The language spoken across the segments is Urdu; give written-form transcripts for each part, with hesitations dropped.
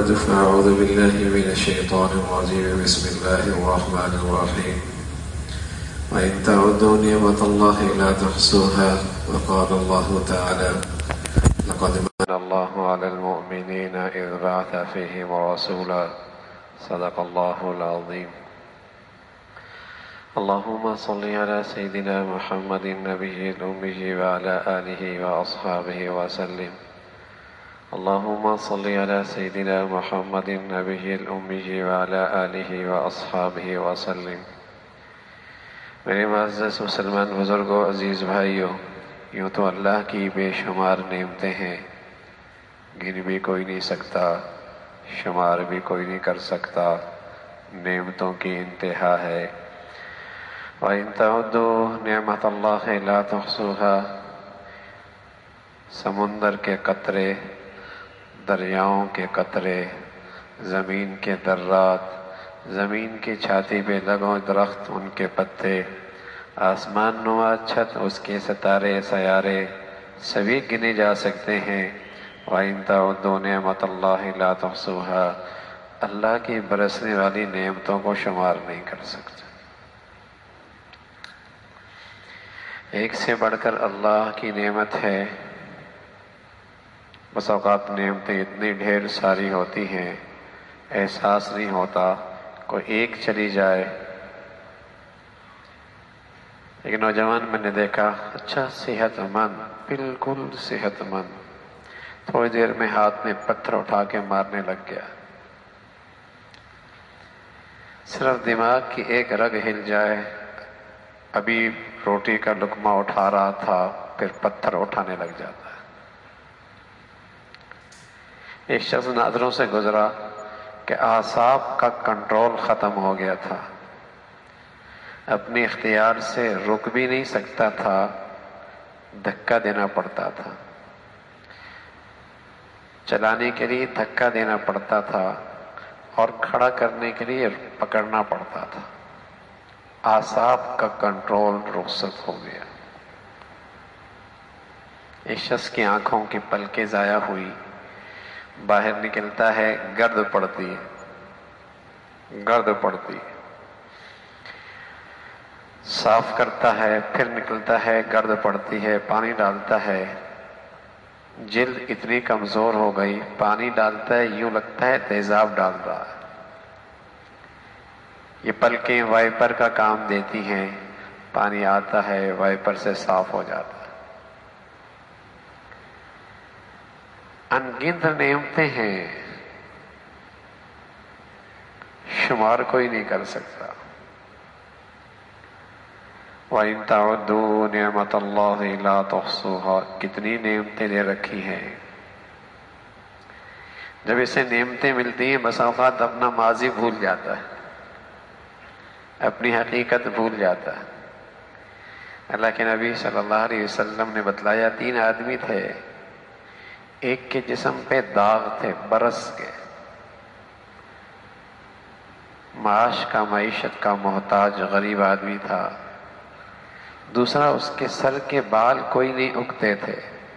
أعوذ بالله من الشيطان الرجيم بسم الله الرحمن الرحيم وإن تعدوا نعمة الله لا تحصوها وقال الله تعالى لقد من الله على المؤمنين إذ بعث فيهم رسولا صدق الله العظيم اللهم صل على سيدنا محمد النبي الأمي وعلى آله وأصحابه وسلم اللهم صل على سيدنا محمد النبي الأمي وعلى آله وأصحابه وسلم۔ میرے معزز مسلمان بزرگوں، عزیز بھائیوں، یوں تو اللہ کی بے شمار نعمتیں ہیں، گن بھی کوئی نہیں سکتا، شمار بھی کوئی نہیں کر سکتا، نعمتوں کی انتہا ہے۔ وَإِن تَعُدُّوا نِعْمَةَ اللَّهِ لَا تُحْصُوهَا، سمندر کے قطرے، دریاؤں کے قطرے، زمین کے ذرات، زمین کی چھاتی پہ لگو درخت، ان کے پتے، آسمان نما چھت، اس کے ستارے سیارے، سبھی گنے جا سکتے ہیں۔ وَإِن تَعُدُّوا نِعْمَةَ اللَّهِ لَا تُحْصُوهَا، اللہ کی برسنے والی نعمتوں کو شمار نہیں کر سکتے۔ ایک سے بڑھ کر اللہ کی نعمت ہے۔ بس اوقات نعمتیں اتنی ڈھیر ساری ہوتی ہیں، احساس نہیں ہوتا، کوئی ایک چلی جائے۔ ایک نوجوان میں نے دیکھا، اچھا صحت مند، بالکل صحت مند، تھوڑی دیر میں ہاتھ میں پتھر اٹھا کے مارنے لگ گیا۔ صرف دماغ کی ایک رگ ہل جائے، ابھی روٹی کا لقمہ اٹھا رہا تھا، پھر پتھر اٹھانے لگ جاتا ہے۔ ایک شخص ناظروں سے گزرا کہ اعصاب کا کنٹرول ختم ہو گیا تھا، اپنے اختیار سے رک بھی نہیں سکتا تھا، دھکا دینا پڑتا تھا، چلانے کے لیے دھکا دینا پڑتا تھا اور کھڑا کرنے کے لیے پکڑنا پڑتا تھا۔ اعصاب کا کنٹرول رخصت ہو گیا۔ ایک شخص کی آنکھوں کی پلکیں ضائع ہوئی، باہر نکلتا ہے، گرد پڑتی ہے، گرد پڑتی ہے، صاف کرتا ہے، پھر نکلتا ہے، گرد پڑتی ہے، پانی ڈالتا ہے، جلد اتنی کمزور ہو گئی، پانی ڈالتا ہے یوں لگتا ہے تیزاب ڈال رہا ہے۔ یہ پلکیں وائپر کا کام دیتی ہیں، پانی آتا ہے، وائپر سے صاف ہو جاتا ہے۔ ان گنت نعمتیں ہیں، شمار کوئی نہیں کر سکتا۔ وَإِن تَعُدُّوا نِعْمَةَ اللَّهِ لَا تُحْصُوهَا، کتنی نعمتیں دے رکھی ہیں۔ جب اسے نعمتیں ملتی ہیں، بس اوقات اپنا ماضی بھول جاتا ہے، اپنی حقیقت بھول جاتا ہے۔ اللہ کے نبی صلی اللہ علیہ وسلم نے بتلایا، 3 آدمی تھے، ایک کے جسم پہ داغ تھے برس کے، معاش کا، معیشت کا محتاج غریب آدمی تھا۔ دوسرا، اس کے سر کے بال کوئی نہیں اگتے تھے۔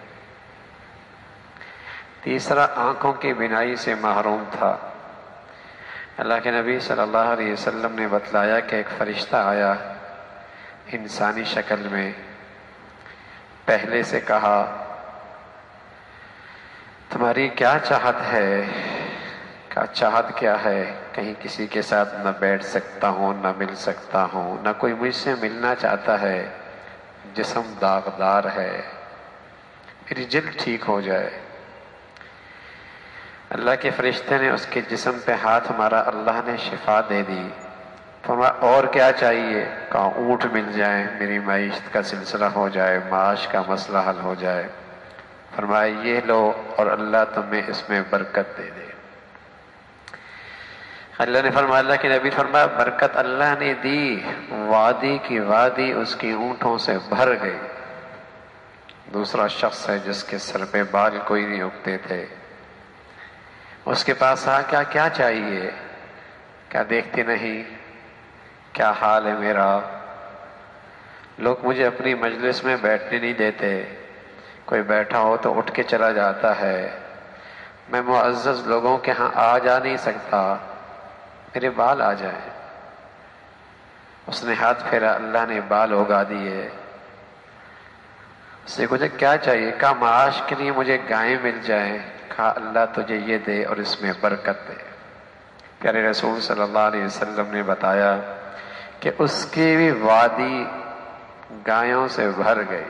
تیسرا، آنکھوں کی بینائی سے محروم تھا۔ اللہ کے نبی صلی اللہ علیہ وسلم نے بتلایا کہ ایک فرشتہ آیا انسانی شکل میں، پہلے سے کہا، تمہاری کیا چاہت ہے؟ کیا چاہت کیا ہے؟ کہیں کسی کے ساتھ نہ بیٹھ سکتا ہوں، نہ مل سکتا ہوں، نہ کوئی مجھ سے ملنا چاہتا ہے، جسم داغدار ہے، میری جلد ٹھیک ہو جائے۔ اللہ کے فرشتے نے اس کے جسم پہ ہاتھ مارا، اللہ نے شفا دے دی۔ فرمایا اور کیا چاہیے؟ کہا اونٹ مل جائیں، میری معیشت کا سلسلہ ہو جائے، معاش کا مسئلہ حل ہو جائے۔ فرمایا یہ لو اور اللہ تمہیں اس میں برکت دے دے۔ اللہ نے فرمایا، اللہ کے نبی فرمایا برکت اللہ نے دی، وادی کی وادی اس کی اونٹوں سے بھر گئی۔ دوسرا شخص ہے جس کے سر پہ بال کوئی نہیں اگتے تھے، اس کے پاس آ کیا چاہیے؟ کیا دیکھتے نہیں کیا حال ہے میرا؟ لوگ مجھے اپنی مجلس میں بیٹھنے نہیں دیتے، کوئی بیٹھا ہو تو اٹھ کے چلا جاتا ہے، میں معزز لوگوں کے ہاں آ جا نہیں سکتا، میرے بال آ جائیں۔ اس نے ہاتھ پھیرا، اللہ نے بال اگا دیے۔ اس سے مجھے کیا چاہیے؟ کہا معاش کے لیے مجھے گائیں مل جائیں۔ کہا اللہ تجھے یہ دے اور اس میں برکت دے۔ پیارے رسول صلی اللہ علیہ وسلم نے بتایا کہ اس کی بھی وادی گایوں سے بھر گئی۔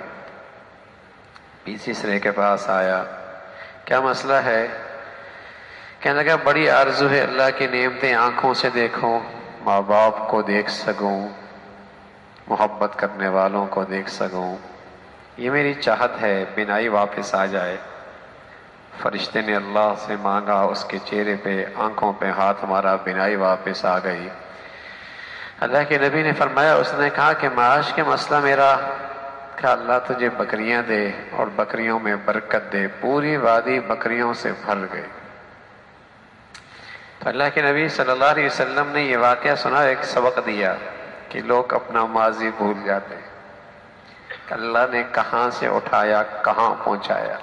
تیسرے کے پاس آیا، کیا مسئلہ ہے؟ کہنے لگا بڑی آرزو ہے اللہ کی نعمتیں آنکھوں سے دیکھوں، ماں باپ کو دیکھ سکوں، محبت کرنے والوں کو دیکھ سکوں، یہ میری چاہت ہے، بینائی واپس آ جائے۔ فرشتے نے اللہ سے مانگا، اس کے چہرے پہ آنکھوں پہ ہاتھ مارا، بینائی واپس آ گئی۔ اللہ کے نبی نے فرمایا، اس نے کہا کہ معاش کے مسئلہ میرا، کہ اللہ تجھے بکریاں دے اور بکریوں میں برکت دے۔ پوری وادی بکریوں سے بھر گئی۔ تو اللہ کے نبی صلی اللہ علیہ وسلم نے یہ واقعہ سنا، ایک سبق دیا کہ لوگ اپنا ماضی بھول جاتے، کہ اللہ نے کہاں سے اٹھایا، کہاں پہنچایا،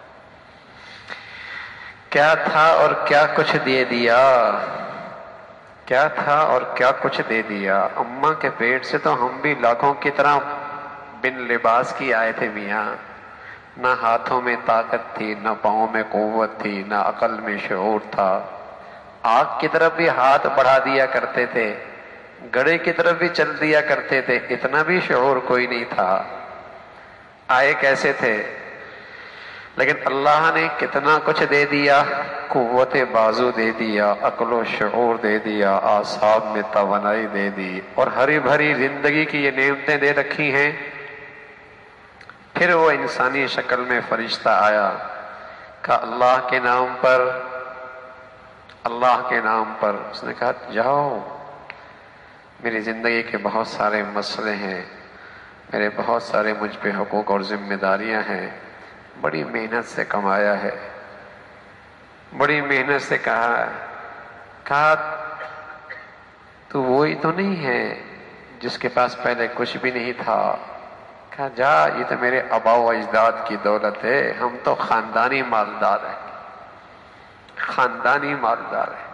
کیا تھا اور کیا کچھ دے دیا، کیا تھا اور کیا کچھ دے دیا۔ اماں کے پیٹ سے تو ہم بھی لاکھوں کی طرح بن لباس کی آئے تھے میاں، نہ ہاتھوں میں طاقت تھی، نہ پاؤں میں قوت تھی، نہ عقل میں شعور تھا۔ آگ کی طرف بھی ہاتھ بڑھا دیا کرتے تھے، گڑھے کی طرف بھی چل دیا کرتے تھے، اتنا بھی شعور کوئی نہیں تھا۔ آئے کیسے تھے؟ لیکن اللہ نے کتنا کچھ دے دیا، قوت بازو دے دیا، عقل و شعور دے دیا، اعصاب میں توانائی دے دی، اور ہری بھری زندگی کی یہ نعمتیں دے رکھی ہیں۔ پھر وہ انسانی شکل میں فرشتہ آیا، کہا اللہ کے نام پر، اللہ کے نام پر۔ اس نے کہا جاؤ، میری زندگی کے بہت سارے مسئلے ہیں، میرے بہت سارے مجھ پہ حقوق اور ذمہ داریاں ہیں، بڑی محنت سے کمایا ہے، بڑی محنت سے کہا تو وہی تو نہیں ہے جس کے پاس پہلے کچھ بھی نہیں تھا؟ کہا جا، یہ تو میرے آباء و اجداد کی دولت ہے، ہم تو خاندانی مالدار ہیں، خاندانی مالدار ہیں۔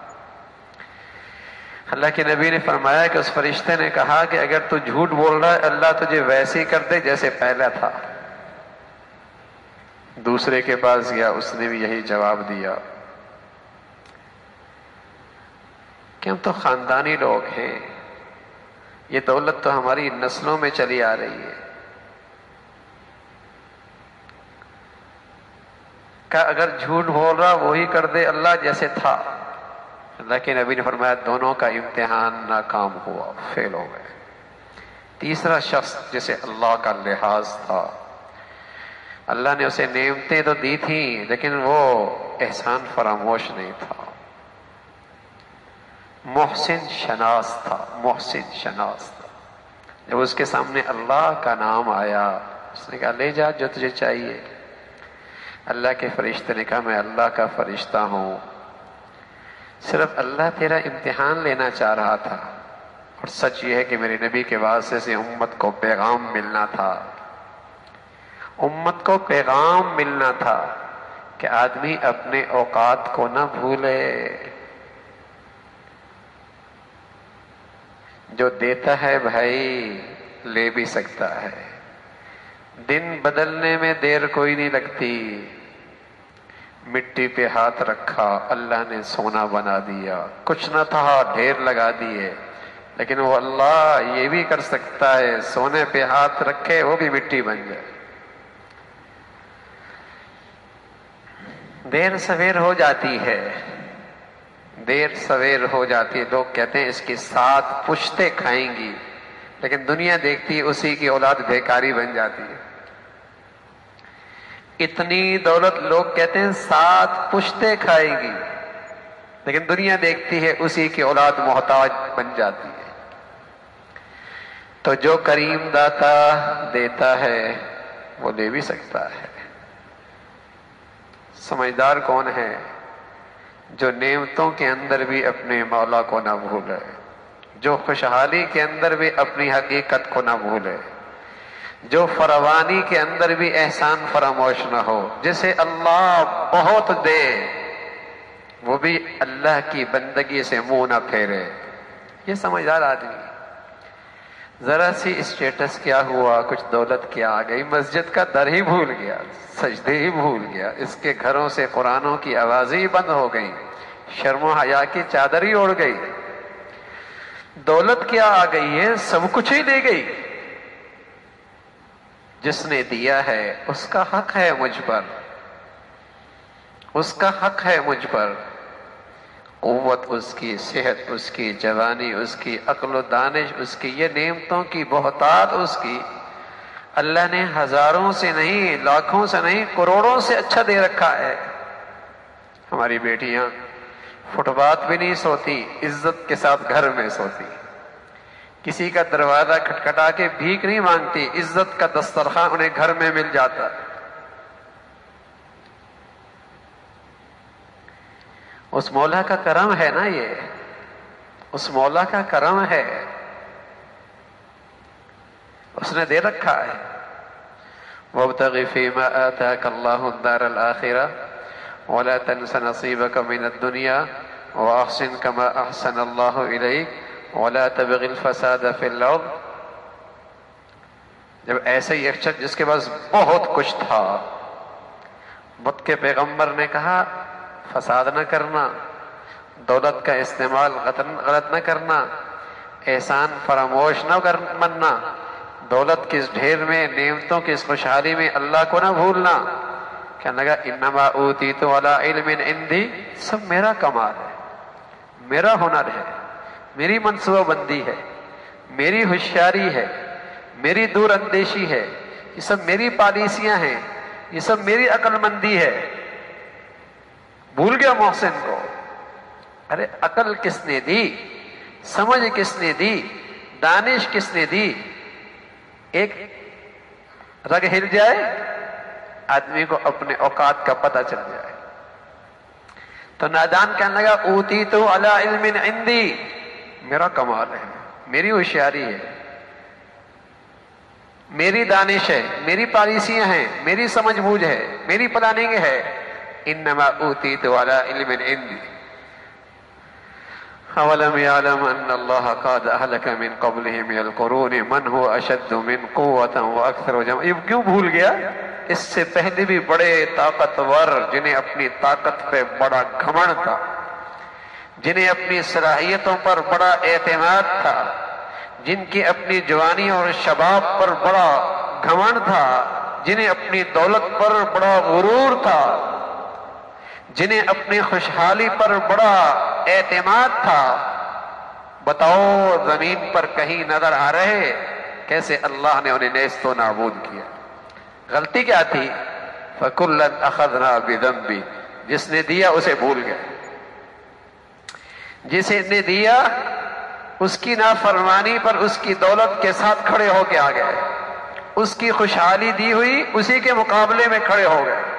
اللہ کے نبی نے فرمایا کہ اس فرشتے نے کہا کہ اگر تو جھوٹ بول رہا ہے، اللہ تجھے ویسے ہی کر دے جیسے پہلا تھا۔ دوسرے کے پاس گیا، اس نے بھی یہی جواب دیا کہ ہم تو خاندانی لوگ ہیں، یہ دولت تو ہماری نسلوں میں چلی آ رہی ہے۔ کہ اگر جھوٹ بول رہا وہی کر دے اللہ جیسے تھا۔ اللہ کے نبی نے فرمایا دونوں کا امتحان ناکام ہوا، فیل ہو گئے۔ تیسرا شخص جسے اللہ کا لحاظ تھا، اللہ نے اسے نعمتیں تو دی تھیں لیکن وہ احسان فراموش نہیں تھا، محسن شناس تھا، محسن شناس تھا۔ جب اس کے سامنے اللہ کا نام آیا، اس نے کہا لے جا جو تجھے چاہیے۔ اللہ کے فرشتے نے کہا میں اللہ کا فرشتہ ہوں، صرف اللہ تیرا امتحان لینا چاہ رہا تھا، اور سچ یہ ہے کہ میرے نبی کے واسطے سے امت کو پیغام ملنا تھا، امت کو پیغام ملنا تھا کہ آدمی اپنے اوقات کو نہ بھولے، جو دیتا ہے بھائی لے بھی سکتا ہے، دن بدلنے میں دیر کوئی نہیں لگتی۔ مٹی پہ ہاتھ رکھا، اللہ نے سونا بنا دیا، کچھ نہ تھا ڈھیر لگا دیے، لیکن وہ اللہ یہ بھی کر سکتا ہے، سونے پہ ہاتھ رکھے وہ بھی مٹی بن جائے۔ دیر سویر ہو جاتی ہے، دیر سویر ہو جاتی ہے، لوگ کہتے ہیں اس کی 7 پشتیں کھائیں گی، لیکن دنیا دیکھتی ہے اسی کی اولاد بیکاری بن جاتی ہے۔ اتنی دولت لوگ کہتے ہیں 7 پشتیں کھائے گی، لیکن دنیا دیکھتی ہے اسی کی اولاد محتاج بن جاتی ہے۔ تو جو کریم داتا دیتا ہے وہ لے بھی سکتا ہے۔ سمجھدار کون ہے؟ جو نعمتوں کے اندر بھی اپنے مولا کو نہ بھولے، جو خوشحالی کے اندر بھی اپنی حقیقت کو نہ بھولے، جو فراوانی کے اندر بھی احسان فراموش نہ ہو، جسے اللہ بہت دے وہ بھی اللہ کی بندگی سے منہ نہ پھیرے. یہ سمجھدار آدمی. ذرا سی اسٹیٹس کیا ہوا، کچھ دولت کیا آ گئی، مسجد کا در ہی بھول گیا، سجدے ہی بھول گیا، اس کے گھروں سے قرآنوں کی آوازیں ہی بند ہو گئیں، شرم و حیا کی چادر ہی اڑ گئی. دولت کیا آ گئی ہے، سب کچھ ہی لے گئی. جس نے دیا ہے اس کا حق ہے مجھ پر، اس کا حق ہے مجھ پر. قوت اس کی، صحت اس کی، جوانی اس کی، عقل و دانش اس کی، یہ نعمتوں کی بہتات اس کی. اللہ نے ہزاروں سے نہیں، لاکھوں سے نہیں، کروڑوں سے اچھا دے رکھا ہے. ہماری بیٹیاں فٹ پاتھ بھی نہیں سوتی، عزت کے ساتھ گھر میں سوتی. کسی کا دروازہ کھٹکھٹا کے بھیک نہیں مانگتی، عزت کا دسترخوان انہیں گھر میں مل جاتا. اس مولا کا کرم ہے نا، یہ اس مولا کا کرم ہے، اس نے دے رکھا ہے. وَابْتَغِ فِيمَا آتَاكَ اللَّهُ الدَّارَ الْآخِرَةَ وَلَا تَنْسَ نَصِيبَكَ مِنَ الدُّنْيَا وَأَحْسِنْ كَمَا أَحْسَنَ اللَّهُ إِلَيْكَ وَلَا تَبْغِ الْفَسَادَ فِي الْأَرْضِ. جب ایسے ہی ایک شخص جس کے پاس بہت کچھ تھا، بدھ کے پیغمبر نے کہا فساد نہ کرنا، دولت کا استعمال غلط نہ کرنا، احسان فراموش نہ کرنا، دولت کی اس ڈھیر میں، نعمتوں کی اس خوشحالی میں اللہ کو نہ بھولنا. کہنے لگا انما اوتیت علی علم عندی، سب میرا کمال ہے، میرا ہنر ہے، میری منصوبہ بندی ہے، میری ہوشیاری ہے، میری دور اندیشی ہے، یہ سب میری پالیسیاں ہیں، یہ سب میری عقل مندی ہے. بھول گیا محسن کو. ارے عقل کس نے دی، سمجھ کس نے دی، دانش کس نے دی؟ ایک رگ ہل جائے آدمی کو اپنے اوقات کا پتہ چل جائے. تو نادان کہنے لگا اوتیت علی علم عندی، میرا کمال ہے، میری ہوشیاری ہے، میری دانش ہے، میری پالیسیاں ہیں، میری سمجھ بوجھ ہے، میری پلاننگ ہے. انما اوتیت علی علم عندی اولم یعلم ان اللہ قد اہلک من قبلہ من القرون من هو اشد من قوۃ واکثر جمعا. یہ کیوں بھول گیا؟ اس سے پہلے بھی بڑے طاقتور جنہیں اپنی طاقت پہ بڑا گھمنڈ تھا، جنہیں اپنی صلاحیتوں پر بڑا اعتماد تھا، جن کی اپنی جوانی اور شباب پر بڑا گھمنڈ تھا، جنہیں اپنی دولت پر بڑا غرور تھا، جنہیں اپنی خوشحالی پر بڑا اعتماد تھا. بتاؤ زمین پر کہیں نظر آ رہے کیسے اللہ نے انہیں نیست و نابود کیا؟ غلطی کیا تھی؟ فَكُلًّا أَخَذْنَا بِذَنبِهِ. جس نے دیا اسے بھول گئے، جسے نے دیا اس کی نافرمانی پر اس کی دولت کے ساتھ کھڑے ہو کے آ گئے، اس کی خوشحالی دی ہوئی اسی کے مقابلے میں کھڑے ہو گئے.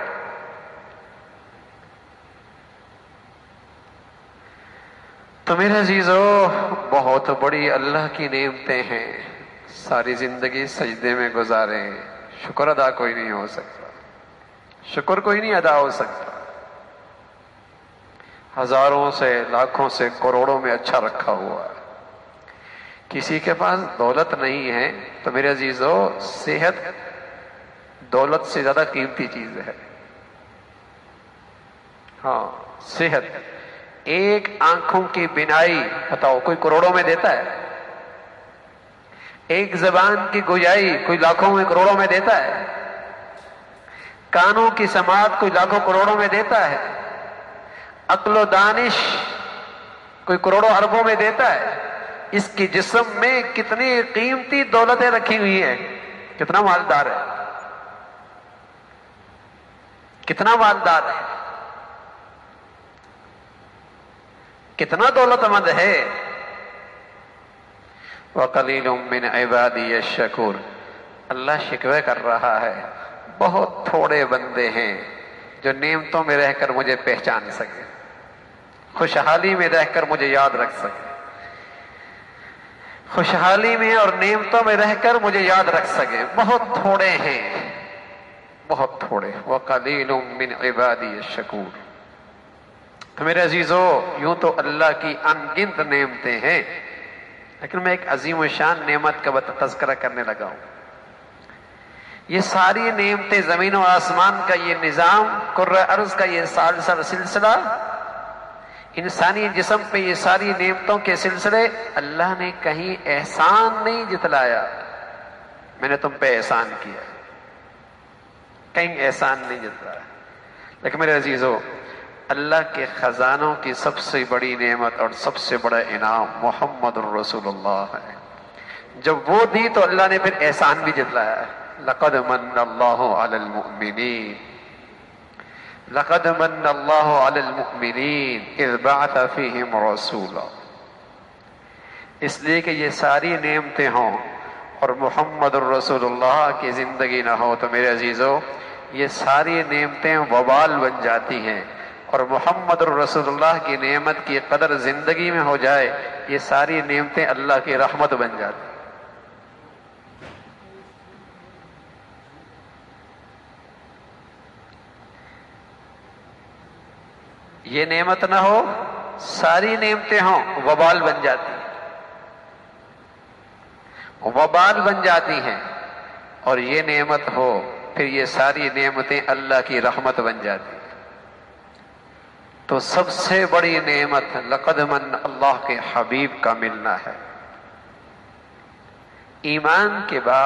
تو میرے عزیزو، بہت بڑی اللہ کی نعمتیں ہیں، ساری زندگی سجدے میں گزارے، شکر ادا کوئی نہیں ہو سکتا، شکر کوئی نہیں ادا ہو سکتا. ہزاروں سے، لاکھوں سے، کروڑوں میں اچھا رکھا ہوا ہے. کسی کے پاس دولت نہیں ہے تو میرے عزیزو، صحت دولت سے زیادہ قیمتی چیز ہے. ہاں، صحت. ایک آنکھوں کی بینائی بتاؤ کوئی کروڑوں میں دیتا ہے؟ ایک زبان کی گویائی کوئی لاکھوں میں کروڑوں میں دیتا ہے؟ کانوں کی سماعت کوئی لاکھوں کروڑوں میں دیتا ہے؟ عقل و دانش کوئی کروڑوں اربوں میں دیتا ہے؟ اس کی جسم میں کتنی قیمتی دولتیں رکھی ہوئی ہیں، کتنا مالدار ہے، کتنا مالدار ہے، کتنا دولت مند ہے. وَقَلِيلٌ مِّنْ عِبَادِيَ الشَّكُورُ. اللہ شکوے کر رہا ہے، بہت تھوڑے بندے ہیں جو نعمتوں میں رہ کر مجھے پہچان سکے، خوشحالی میں رہ کر مجھے یاد رکھ سکے، خوشحالی میں اور نعمتوں میں رہ کر مجھے یاد رکھ سکے. بہت تھوڑے ہیں، بہت تھوڑے. وَقَلِيلٌ مِّنْ عِبَادِيَ الشَّكُورُ. تو میرے عزیزو، یوں تو اللہ کی ان گنت نعمتیں ہیں، لیکن میں ایک عظیم و شان نعمت کا تذکرہ کرنے لگا ہوں۔ یہ ساری نعمتیں، زمین و آسمان کا یہ نظام، کرۂ ارض کا یہ سلسلہ، انسانی جسم پہ یہ ساری نعمتوں کے سلسلے، اللہ نے کہیں احسان نہیں جتلایا، میں نے تم پہ احسان کیا، کہیں احسان نہیں جتلایا۔ لیکن میرے عزیزو، اللہ کے خزانوں کی سب سے بڑی نعمت اور سب سے بڑا انعام محمد الرسول اللہ ہے۔ جب وہ دی تو اللہ نے پھر احسان بھی جتلایا۔ لقد من اللہ علی المؤمنین، لقد من اللہ علی المؤمنین اذ بعث فیہم رسولا۔ اس لیے کہ یہ ساری نعمتیں ہوں اور محمد الرسول اللہ کی زندگی نہ ہو تو میرے عزیزو، یہ ساری نعمتیں وبال بن جاتی ہیں، اور محمد الرسول اللہ کی نعمت کی قدر زندگی میں ہو جائے، یہ ساری نعمتیں اللہ کی رحمت بن جاتی۔ یہ نعمت نہ ہو، ساری نعمتیں ہوں، وبال بن جاتی ہیں، وبال بن جاتی ہیں، اور یہ نعمت ہو پھر یہ ساری نعمتیں اللہ کی رحمت بن جاتی ہیں۔ تو سب سے بڑی نعمت لقد من اللہ کے حبیب کا ملنا ہے۔ ایمان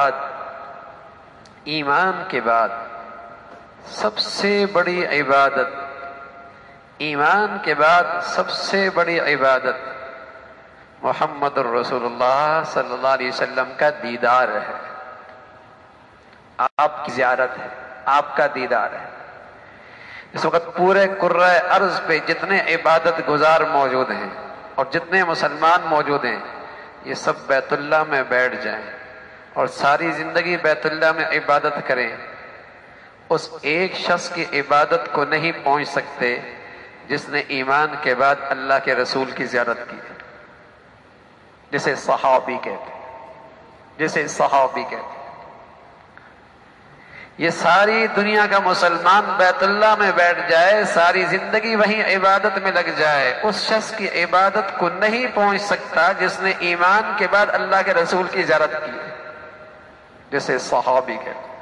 کے بعد سب سے بڑی عبادت، ایمان کے بعد سب سے بڑی عبادت محمد الرسول اللہ صلی اللہ علیہ وسلم کا دیدار ہے، آپ کی زیارت ہے، آپ کا دیدار ہے۔ اس وقت پورے کرۂ ارض پہ جتنے عبادت گزار موجود ہیں اور جتنے مسلمان موجود ہیں، یہ سب بیت اللہ میں بیٹھ جائیں اور ساری زندگی بیت اللہ میں عبادت کریں، اس ایک شخص کی عبادت کو نہیں پہنچ سکتے جس نے ایمان کے بعد اللہ کے رسول کی زیارت کی، جسے صحابی کہتے ہیں۔ یہ ساری دنیا کا مسلمان بیت اللہ میں بیٹھ جائے، ساری زندگی وہیں عبادت میں لگ جائے، اس شخص کی عبادت کو نہیں پہنچ سکتا جس نے ایمان کے بعد اللہ کے رسول کی زیارت کی، جسے صحابی کہتے ہیں۔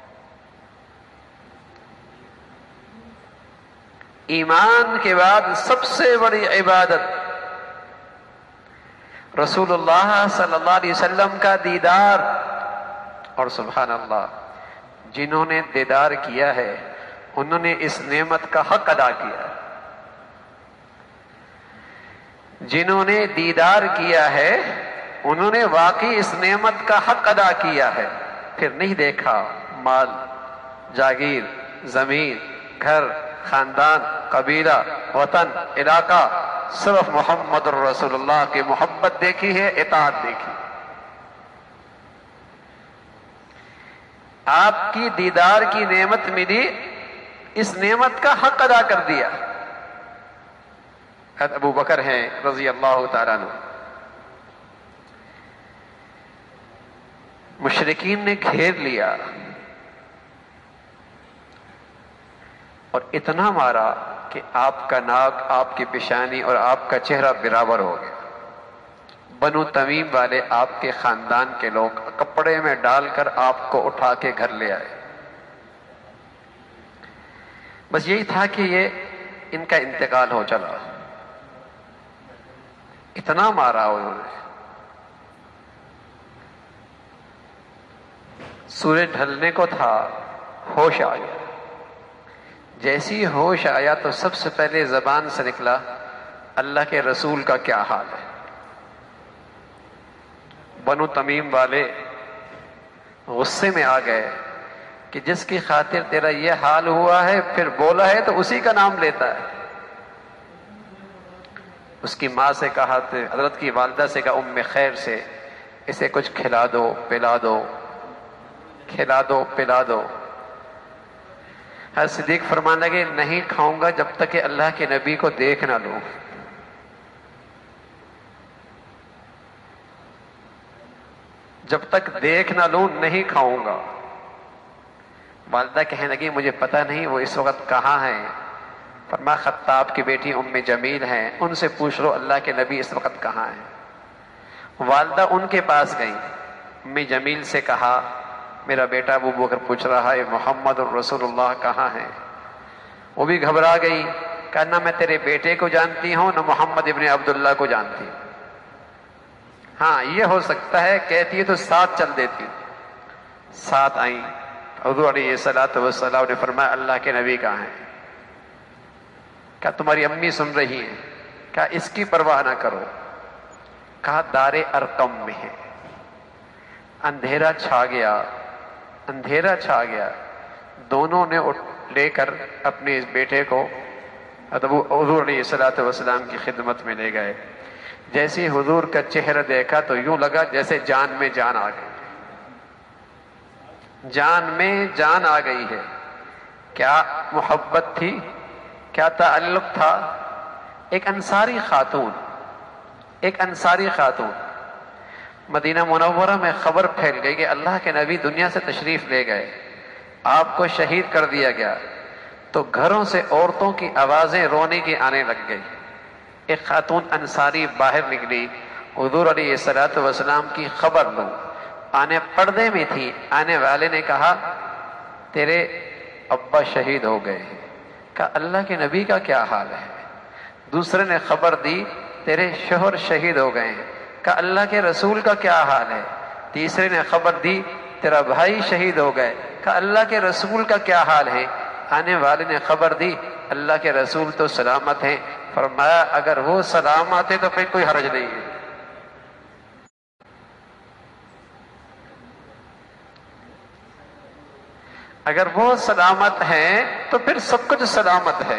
ایمان کے بعد سب سے بڑی عبادت رسول اللہ صلی اللہ علیہ وسلم کا دیدار، اور سبحان اللہ، جنہوں نے دیدار کیا ہے انہوں نے اس نعمت کا حق ادا کیا ہے۔ جنہوں نے دیدار کیا ہے انہوں نے واقعی اس نعمت کا حق ادا کیا ہے، پھر نہیں دیکھا مال، جاگیر، زمین، گھر، خاندان، قبیلہ، وطن، علاقہ، صرف محمد الرسول اللہ کی محبت دیکھی ہے، اطاعت دیکھی۔ آپ کی دیدار کی نعمت ملی، اس نعمت کا حق ادا کر دیا۔ حضرت ابو بکر ہیں رضی اللہ تعالیٰ عنہ، مشرکین نے گھیر لیا اور اتنا مارا کہ آپ کا ناک، آپ کی پیشانی اور آپ کا چہرہ برابر ہو گیا۔ بنو تمیم والے آپ کے خاندان کے لوگ کپڑے میں ڈال کر آپ کو اٹھا کے گھر لے آئے۔ بس یہی تھا کہ یہ ان کا انتقال ہو چلا، اتنا مارا انہوں نے۔ سورج ڈھلنے کو تھا، ہوش آ گیا۔ جیسی ہوش آیا تو سب سے پہلے زبان سے نکلا، اللہ کے رسول کا کیا حال ہے۔ بنو تمیم والے غصے میں آ گئے کہ جس کی خاطر تیرا یہ حال ہوا ہے پھر بولا ہے تو اسی کا نام لیتا ہے۔ اس کی ماں سے کہا، حضرت کی والدہ سے کہا، ام خیر سے، اسے کچھ کھلا دو پلا دو، کھلا دو پلا دو۔ حضرت صدیق فرمانے لگے، نہیں کھاؤں گا جب تک کہ اللہ کے نبی کو دیکھ نہ لوں۔ جب تک دیکھ نہ لوں نہیں کھاؤں گا۔ والدہ کہنے لگی، مجھے پتہ نہیں وہ اس وقت کہاں ہے، فرمایا خطاب کی بیٹی ام جمیل ہیں، ان سے پوچھ لو اللہ کے نبی اس وقت کہاں ہیں۔ والدہ ان کے پاس گئی، ام جمیل سے کہا میرا بیٹا ابو بکر پوچھ رہا ہے محمد رسول اللہ کہاں ہیں۔ وہ بھی گھبرا گئی، کہا نہ میں تیرے بیٹے کو جانتی ہوں نہ محمد ابن عبداللہ کو جانتی ہوں، ہاں یہ ہو سکتا ہے کہتی ہے تو ساتھ چل دیتی ہوں۔ ساتھ آئیں، حضور علیہ الصلوۃ والسلام نے فرمایا اللہ کے نبی کہاں ہیں؟ کہا تمہاری امی سن رہی ہیں، کہا اس کی پرواہ نہ کرو، کہا دار ارقم میں ہے۔ اندھیرا چھا گیا، اندھیرا چھا گیا، دونوں نے لے کر اپنے اس بیٹے کو حضور علیہ الصلوۃ والسلام کی خدمت میں لے گئے۔ جیسے ہی حضور کا چہرہ دیکھا تو یوں لگا جیسے جان میں جان آ گئی، جان میں جان آ گئی ہے۔ کیا محبت تھی، کیا تعلق تھا۔ ایک انصاری خاتون، ایک انصاری خاتون، مدینہ منورہ میں خبر پھیل گئی کہ اللہ کے نبی دنیا سے تشریف لے گئے، آپ کو شہید کر دیا گیا، تو گھروں سے عورتوں کی آوازیں رونے کی آنے لگ گئی۔ ایک خاتون انصاری باہر نکلی، حضور علیہ الصلوۃ والسلام کی خبر لو، آنے پردے میں تھی، آنے والے نے کہا تیرے ابا شہید ہو گئے ہیں۔ کہا اللہ کے نبی کا کیا حال ہے؟ دوسرے نے خبر دی تیرے شوہر شہید ہو گئے ہیں۔ کہا اللہ کے رسول کا کیا حال ہے؟ تیسرے نے خبر دی تیرا بھائی شہید ہو گئے۔ کہا اللہ کے رسول کا کیا حال ہے؟ آنے والے نے خبر دی اللہ کے رسول تو سلامت ہیں۔ فرمایا اگر وہ سلامت ہے تو پھر کوئی حرج نہیں ہے۔ اگر وہ سلامت ہیں تو پھر سب کچھ سلامت ہے۔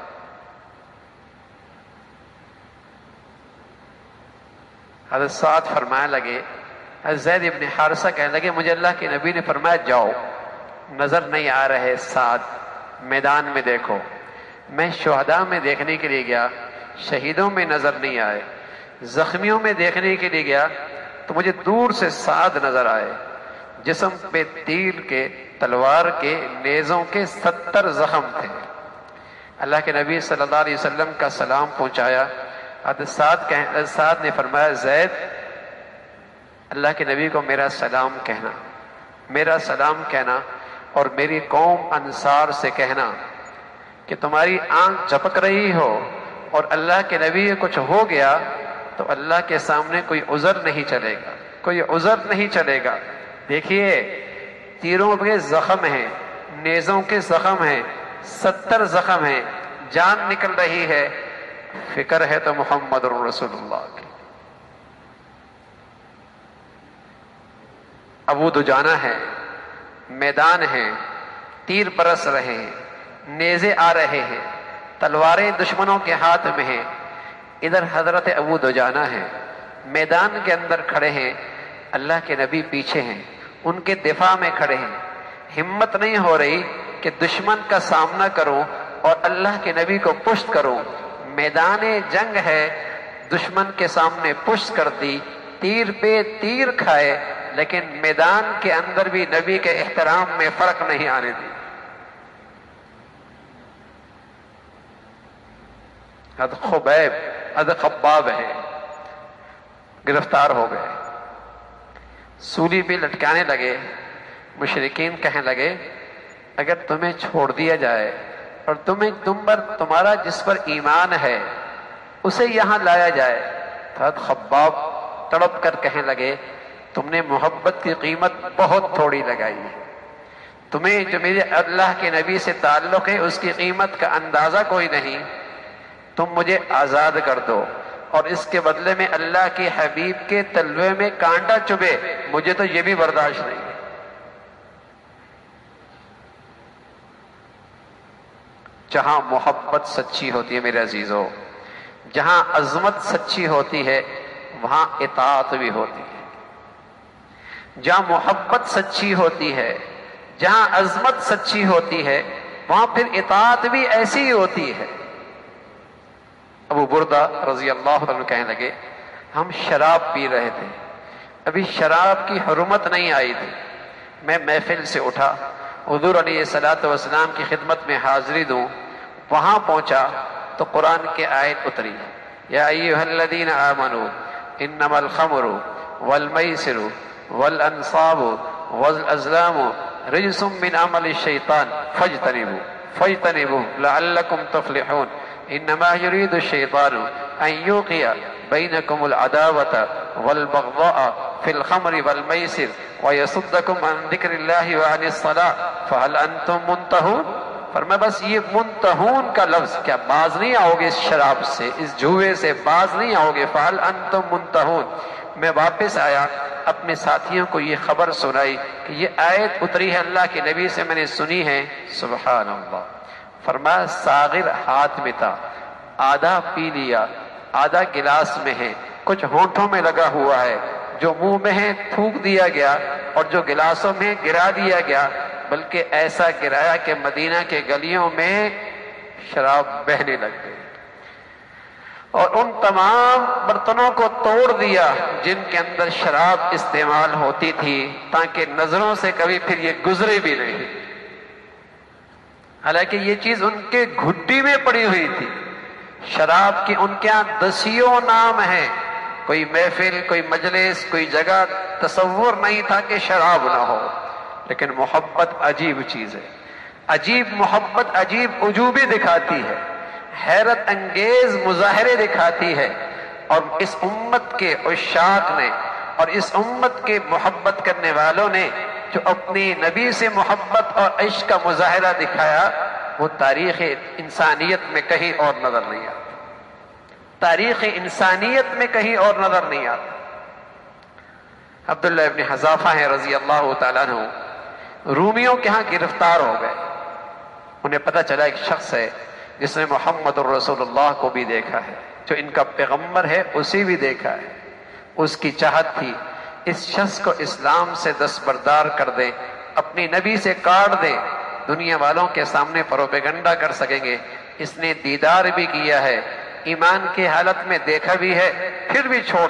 حضرت سعد فرمانے لگے، حضرت زید ابن حارثہ کہنے لگے مجھے اللہ کے نبی نے فرمایا جاؤ، نظر نہیں آ رہے سعد، میدان میں دیکھو۔ میں شہداء میں دیکھنے کے لیے گیا، شہیدوں میں نظر نہیں آئے۔ زخمیوں میں دیکھنے کے لیے گیا تو مجھے دور سے سعد نظر آئے، جسم پہ تیر کے، تلوار کے، نیزوں کے 70 زخم تھے۔ اللہ کے نبی صلی اللہ علیہ وسلم کا سلام پہنچایا۔ حضرت سعد نے فرمایا زید اللہ کے نبی کو میرا سلام کہنا، میرا سلام کہنا، اور میری قوم انصار سے کہنا کہ تمہاری آنکھ جھپک رہی ہو اور اللہ کے نبی کچھ ہو گیا تو اللہ کے سامنے کوئی عذر نہیں چلے گا، کوئی عذر نہیں چلے گا۔ دیکھیے تیروں کے زخم ہیں، نیزوں کے زخم ہیں، 70 زخم ہیں، جان نکل رہی ہے، فکر ہے تو محمد رسول اللہ کی۔ ابو دجانہ ہے، میدان ہے، تیر برس رہے ہیں، نیزے آ رہے ہیں، تلواریں دشمنوں کے ہاتھ میں ہیں۔ ادھر حضرت ابو دجانہ ہیں، میدان کے اندر کھڑے ہیں، اللہ کے نبی پیچھے ہیں، ان کے دفاع میں کھڑے ہیں۔ ہمت نہیں ہو رہی کہ دشمن کا سامنا کروں اور اللہ کے نبی کو پشت کروں۔ میدان جنگ ہے، دشمن کے سامنے پشت کر دی، تیر پہ تیر کھائے، لیکن میدان کے اندر بھی نبی کے احترام میں فرق نہیں آنے دی۔ حضرت خباب ہے، گرفتار ہو گئے، سولی پہ لٹکانے لگے۔ مشرکین کہنے لگے اگر تمہیں چھوڑ دیا جائے اور تمہارا جس پر ایمان ہے اسے یہاں لایا جائے، حضرت خباب تڑپ کر کہنے لگے تم نے محبت کی قیمت بہت تھوڑی لگائی ہے، تمہیں جو میرے اللہ کے نبی سے تعلق ہے اس کی قیمت کا اندازہ کوئی نہیں، تم مجھے آزاد کر دو اور اس کے بدلے میں اللہ کے حبیب کے تلوے میں کانٹا چبھے، مجھے تو یہ بھی برداشت نہیں ہے۔ جہاں محبت سچی ہوتی ہے میرے عزیزو، جہاں عظمت سچی ہوتی ہے وہاں اطاعت بھی ہوتی ہے۔ جہاں محبت سچی ہوتی ہے، جہاں عظمت سچی ہوتی ہے وہاں پھر اطاعت بھی ایسی ہی ہوتی ہے۔ ابو بردہ رضی اللہ عنہ کہنے لگے ہم شراب پی رہے تھے، ابھی شراب کی حرمت نہیں آئی تھی، میں محفل سے اٹھا، حضور علیہ الصلوۃ والسلام کی خدمت میں حاضری دوں، وہاں پہنچا تو قرآن کی آیت اتری، یا ایھا الذین آمنوا انما الخمر والمیسر والانصاب والازلام رجس من عمل الشیطان فاجتنبوه لعلکم تفلحون انما يريد الشیطان ان یوقع بینکم العداوة والبغضاء في الخمر والمیسر ویصدکم عن ذکر اللہ وعن الصلاة فهل انتم منتہون۔ فرمایا بس یہ منتہون کا لفظ، کیا باز نہیں آؤ گے اس شراب سے، اس جوئے سے باز نہیں آؤ گے؟ فَهَلْ أَنْتُمْ مُنْتَهُونَ۔ میں واپس آیا، اپنے ساتھیوں کو یہ خبر سنائی کہ یہ آیت اتری ہے اللہ کے نبی سے، میں نے سنی ہے۔ سبحان اللہ۔ فرمایا ساغر ہاتھ میں تھا، آدھا پی لیا، آدھا گلاس میں ہے، کچھ ہونٹوں میں لگا ہوا ہے، جو منہ میں ہے تھوک دیا گیا، اور جو گلاسوں میں گرا دیا گیا، بلکہ ایسا گرایا کہ مدینہ کے گلیوں میں شراب بہنے لگ گئی، اور ان تمام برتنوں کو توڑ دیا جن کے اندر شراب استعمال ہوتی تھی، تاکہ نظروں سے کبھی پھر یہ گزرے بھی نہیں۔ حالانکہ یہ چیز ان کے گھٹی میں پڑی ہوئی تھی، شراب کی ان کے ہاں دسیوں نام ہیں، کوئی محفل، کوئی مجلس، کوئی جگہ تصور نہیں تھا کہ شراب نہ ہو۔ لیکن محبت عجیب چیز ہے، عجیب محبت عجیب عجوبے دکھاتی ہے، حیرت انگیز مظاہرے دکھاتی ہے، اور اس امت کے عشاق نے اور اس امت کے محبت کرنے والوں نے جو اپنی نبی سے محبت اور عشق کا مظاہرہ دکھایا، وہ تاریخ انسانیت میں کہیں اور نظر نہیں آتا، تاریخ انسانیت میں کہیں اور نظر نہیں آتا۔ عبداللہ ابن حذافہ ہیں رضی اللہ تعالیٰ عنہ، رومیوں کے ہاں گرفتار ہو گئے، انہیں پتہ چلا ایک شخص ہے جس نے محمد الرسول اللہ کو بھی دیکھا ہے، جو ان کا پیغمبر ہے اسی بھی دیکھا ہے۔ اس کی چاہت تھی اس شخص کو اسلام سے دستبردار کر دیں، اپنی نبی سے کاٹ دیں، دنیا والوں کے سامنے پروپیگنڈا کر سکیں گے۔ اس نے دیدار بھی کیا ہے، ایمان کی حالت میں دیکھا بھی ہے، پھر بھی چھوڑ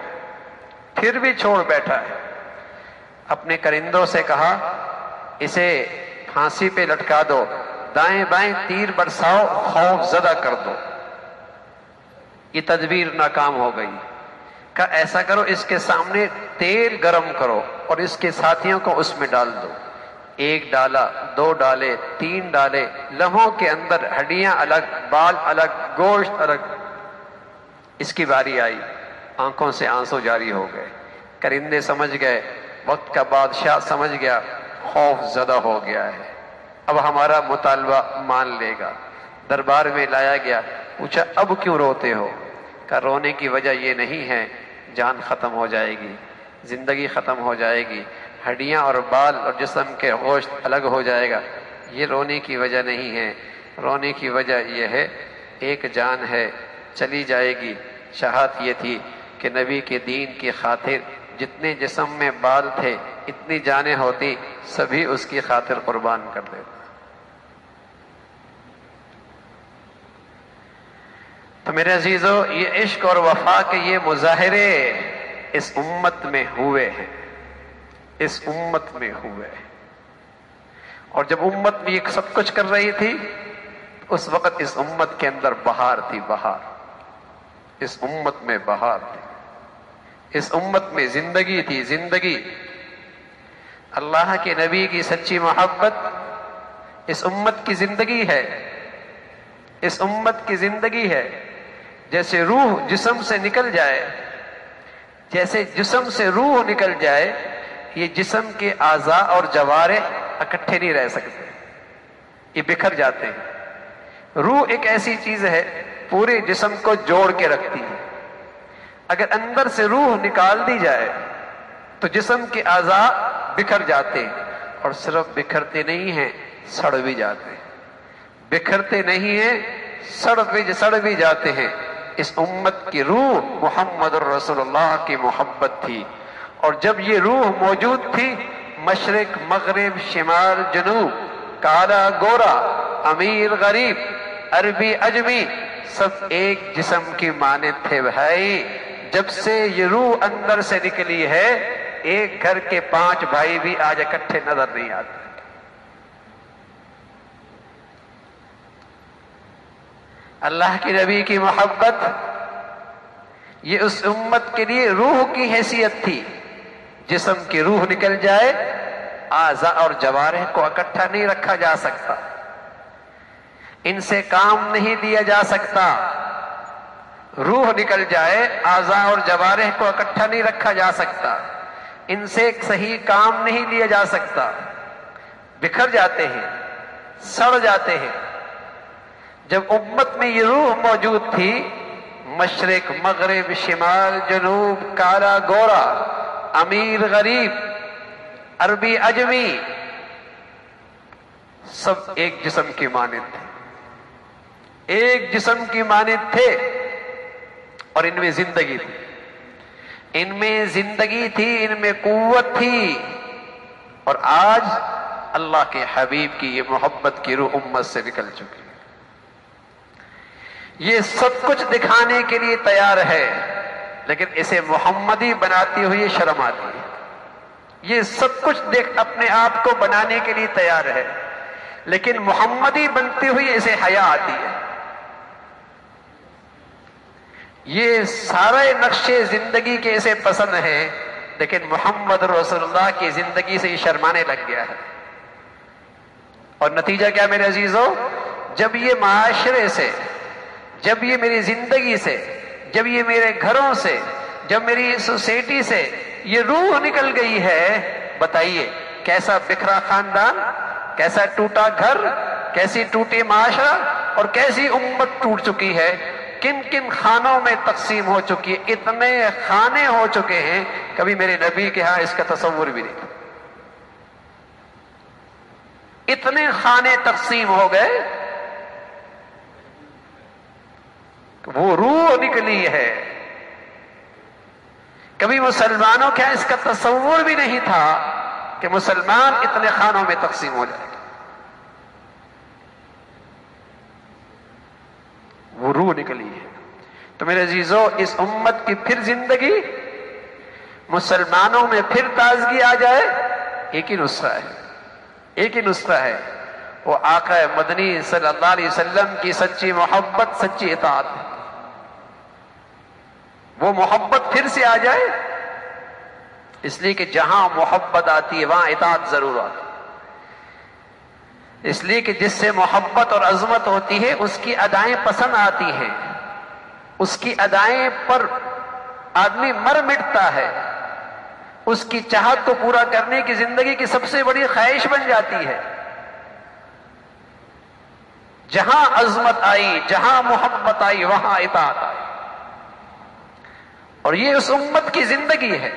بیٹھا ہے۔ اپنے کرندوں سے کہا اسے پھانسی پہ لٹکا دو، دائیں بائیں تیر برساؤ، خوف زدہ کر دو۔ یہ تدبیر ناکام ہو گئی۔ کہا ایسا کرو، اس کے سامنے تیل گرم کرو اور اس کے ساتھیوں کو اس میں ڈال دو۔ ایک ڈالا، دو ڈالے، تین ڈالے، لمحوں کے اندر ہڈیاں الگ، بال الگ، گوشت الگ۔ اس کی باری آئی، آنکھوں سے آنسو جاری ہو گئے۔ کرندے سمجھ گئے، وقت کا بادشاہ سمجھ گیا، خوف زدہ ہو گیا ہے، اب ہمارا مطالبہ مان لے گا۔ دربار میں لایا گیا، پوچھا اب کیوں روتے ہو؟ کہا رونے کی وجہ یہ نہیں ہے، جان ختم ہو جائے گی، زندگی ختم ہو جائے گی، ہڈیاں اور بال اور جسم کے گوشت الگ ہو جائے گا، یہ رونے کی وجہ نہیں ہے۔ رونے کی وجہ یہ ہے ایک جان ہے، چلی جائے گی۔ چاہت یہ تھی کہ نبی کے دین کی خاطر جتنے جسم میں بال تھے، اتنی جانیں ہوتی، سبھی اس کی خاطر قربان کر دیتے۔ تو میرے عزیزو، یہ عشق اور وفا کے یہ مظاہرے اس امت میں ہوئے ہیں، اس امت میں ہوئے ہیں۔ اور جب امت میں یہ سب کچھ کر رہی تھی، اس وقت اس امت کے اندر بہار تھی، بہار، اس امت میں بہار تھی، اس امت میں زندگی تھی، زندگی۔ اللہ کے نبی کی سچی محبت اس امت کی زندگی ہے، اس امت کی زندگی ہے۔ جیسے روح جسم سے نکل جائے، جیسے جسم سے روح نکل جائے، یہ جسم کے اعضاء اور جوارح اکٹھے نہیں رہ سکتے، یہ بکھر جاتے ہیں۔ روح ایک ایسی چیز ہے پورے جسم کو جوڑ کے رکھتی ہے، اگر اندر سے روح نکال دی جائے تو جسم کے اعضاء بکھر جاتے ہیں، اور صرف بکھرتے نہیں ہیں، سڑ بھی جاتے ہیں، بکھرتے نہیں ہیں، سڑ بھی جاتے ہیں۔ اس امت کی روح محمد الرسول اللہ کی محبت تھی، اور جب یہ روح موجود تھی، مشرق مغرب شمال جنوب، کالا گورا، امیر غریب، عربی اجمی، سب ایک جسم کی مانند تھے بھائی۔ جب سے یہ روح اندر سے نکلی ہے، ایک گھر کے 5 بھائی بھی آج اکٹھے نظر نہیں آتے۔ اللہ کے نبی کی محبت یہ اس امت کے لیے روح کی حیثیت تھی. جسم کی روح نکل جائے اعضاء اور جوارح کو اکٹھا نہیں رکھا جا سکتا، ان سے کام نہیں لیا جا سکتا. روح نکل جائے اعضاء اور جوارح کو اکٹھا نہیں رکھا جا سکتا، ان سے ایک صحیح کام نہیں لیا جا سکتا. بکھر جاتے ہیں، سڑ جاتے ہیں. جب امت میں یہ روح موجود تھی، مشرق مغرب شمال جنوب کالا گورا امیر غریب عربی عجمی سب ایک جسم کی مانند تھے، ایک جسم کی مانند تھے. اور ان میں زندگی تھی، ان میں زندگی تھی، ان میں قوت تھی. اور آج اللہ کے حبیب کی یہ محبت کی روح امت سے نکل چکی ہے. یہ سب کچھ دکھانے کے لیے تیار ہے، لیکن اسے محمدی بناتی ہوئی شرم آتی ہے. یہ سب کچھ اپنے آپ کو بنانے کے لیے تیار ہے، لیکن محمدی بنتی ہوئی اسے حیا آتی ہے. یہ سارے نقشے زندگی کے اسے پسند ہیں، لیکن محمد رسول اللہ کی زندگی سے یہ شرمانے لگ گیا ہے. اور نتیجہ کیا میرے عزیزو؟ جب یہ معاشرے سے، جب یہ میری زندگی سے، جب یہ میرے گھروں سے، جب میری سوسائٹی سے یہ روح نکل گئی ہے، بتائیے کیسا بکھرا خاندان، کیسا ٹوٹا گھر، کیسی ٹوٹی معاشرہ اور کیسی امت ٹوٹ چکی ہے. کن کن خانوں میں تقسیم ہو چکی ہے. اتنے خانے ہو چکے ہیں، کبھی میرے نبی کے ہاں اس کا تصور بھی نہیں تھا. اتنے خانے تقسیم ہو گئے، وہ روح نکلی ہے. کبھی مسلمانوں کے ہاں اس کا تصور بھی نہیں تھا کہ مسلمان اتنے خانوں میں تقسیم ہو جائے. وہ روح نکلی ہے. تو میرے عزیزو، اس امت کی پھر زندگی، مسلمانوں میں پھر تازگی آ جائے، ایک ہی نسخہ ہے، ایک ہی نسخہ ہے. وہ آقا مدنی صلی اللہ علیہ وسلم کی سچی محبت، سچی اطاعت ہے. وہ محبت پھر سے آ جائے، اس لیے کہ جہاں محبت آتی ہے وہاں اطاعت ضرور آتی ہے. اس لیے کہ جس سے محبت اور عظمت ہوتی ہے اس کی ادائیں پسند آتی ہیں، اس کی ادائیں پر آدمی مر مٹتا ہے، اس کی چاہت کو پورا کرنے کی زندگی کی سب سے بڑی خواہش بن جاتی ہے. جہاں عظمت آئی، جہاں محبت آئی، وہاں اطاعت آئی. اور یہ اس امت کی زندگی ہے،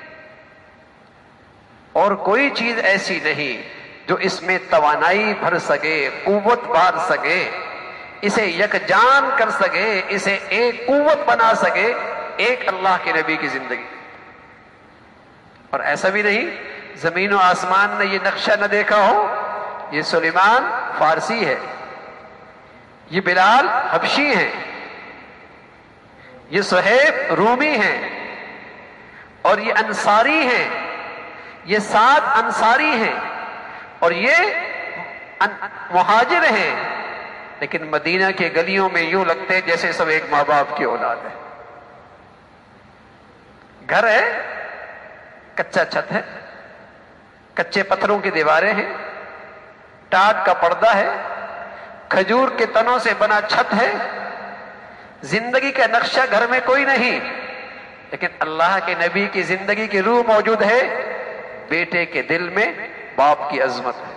اور کوئی چیز ایسی نہیں جو اس میں توانائی بھر سکے، قوت بھر سکے، اسے یکجان کر سکے، اسے ایک قوت بنا سکے. ایک اللہ کے نبی کی زندگی. اور ایسا بھی نہیں زمین و آسمان نے یہ نقشہ نہ دیکھا ہو. یہ سلیمان فارسی ہے، یہ بلال حبشی ہیں، یہ صہیب رومی ہیں، اور یہ انصاری ہیں، یہ 7 انصاری ہیں، اور یہ مہاجر ہیں. لیکن مدینہ کے گلیوں میں یوں لگتے جیسے سب ایک ماں باپ کی اولاد ہے. گھر ہے، کچا چھت ہے، کچے پتھروں کی دیواریں ہیں، ٹاٹ کا پردہ ہے، کھجور کے تنوں سے بنا چھت ہے. زندگی کا نقشہ گھر میں کوئی نہیں، لیکن اللہ کے نبی کی زندگی کی روح موجود ہے. بیٹے کے دل میں باپ کی عظمت ہے،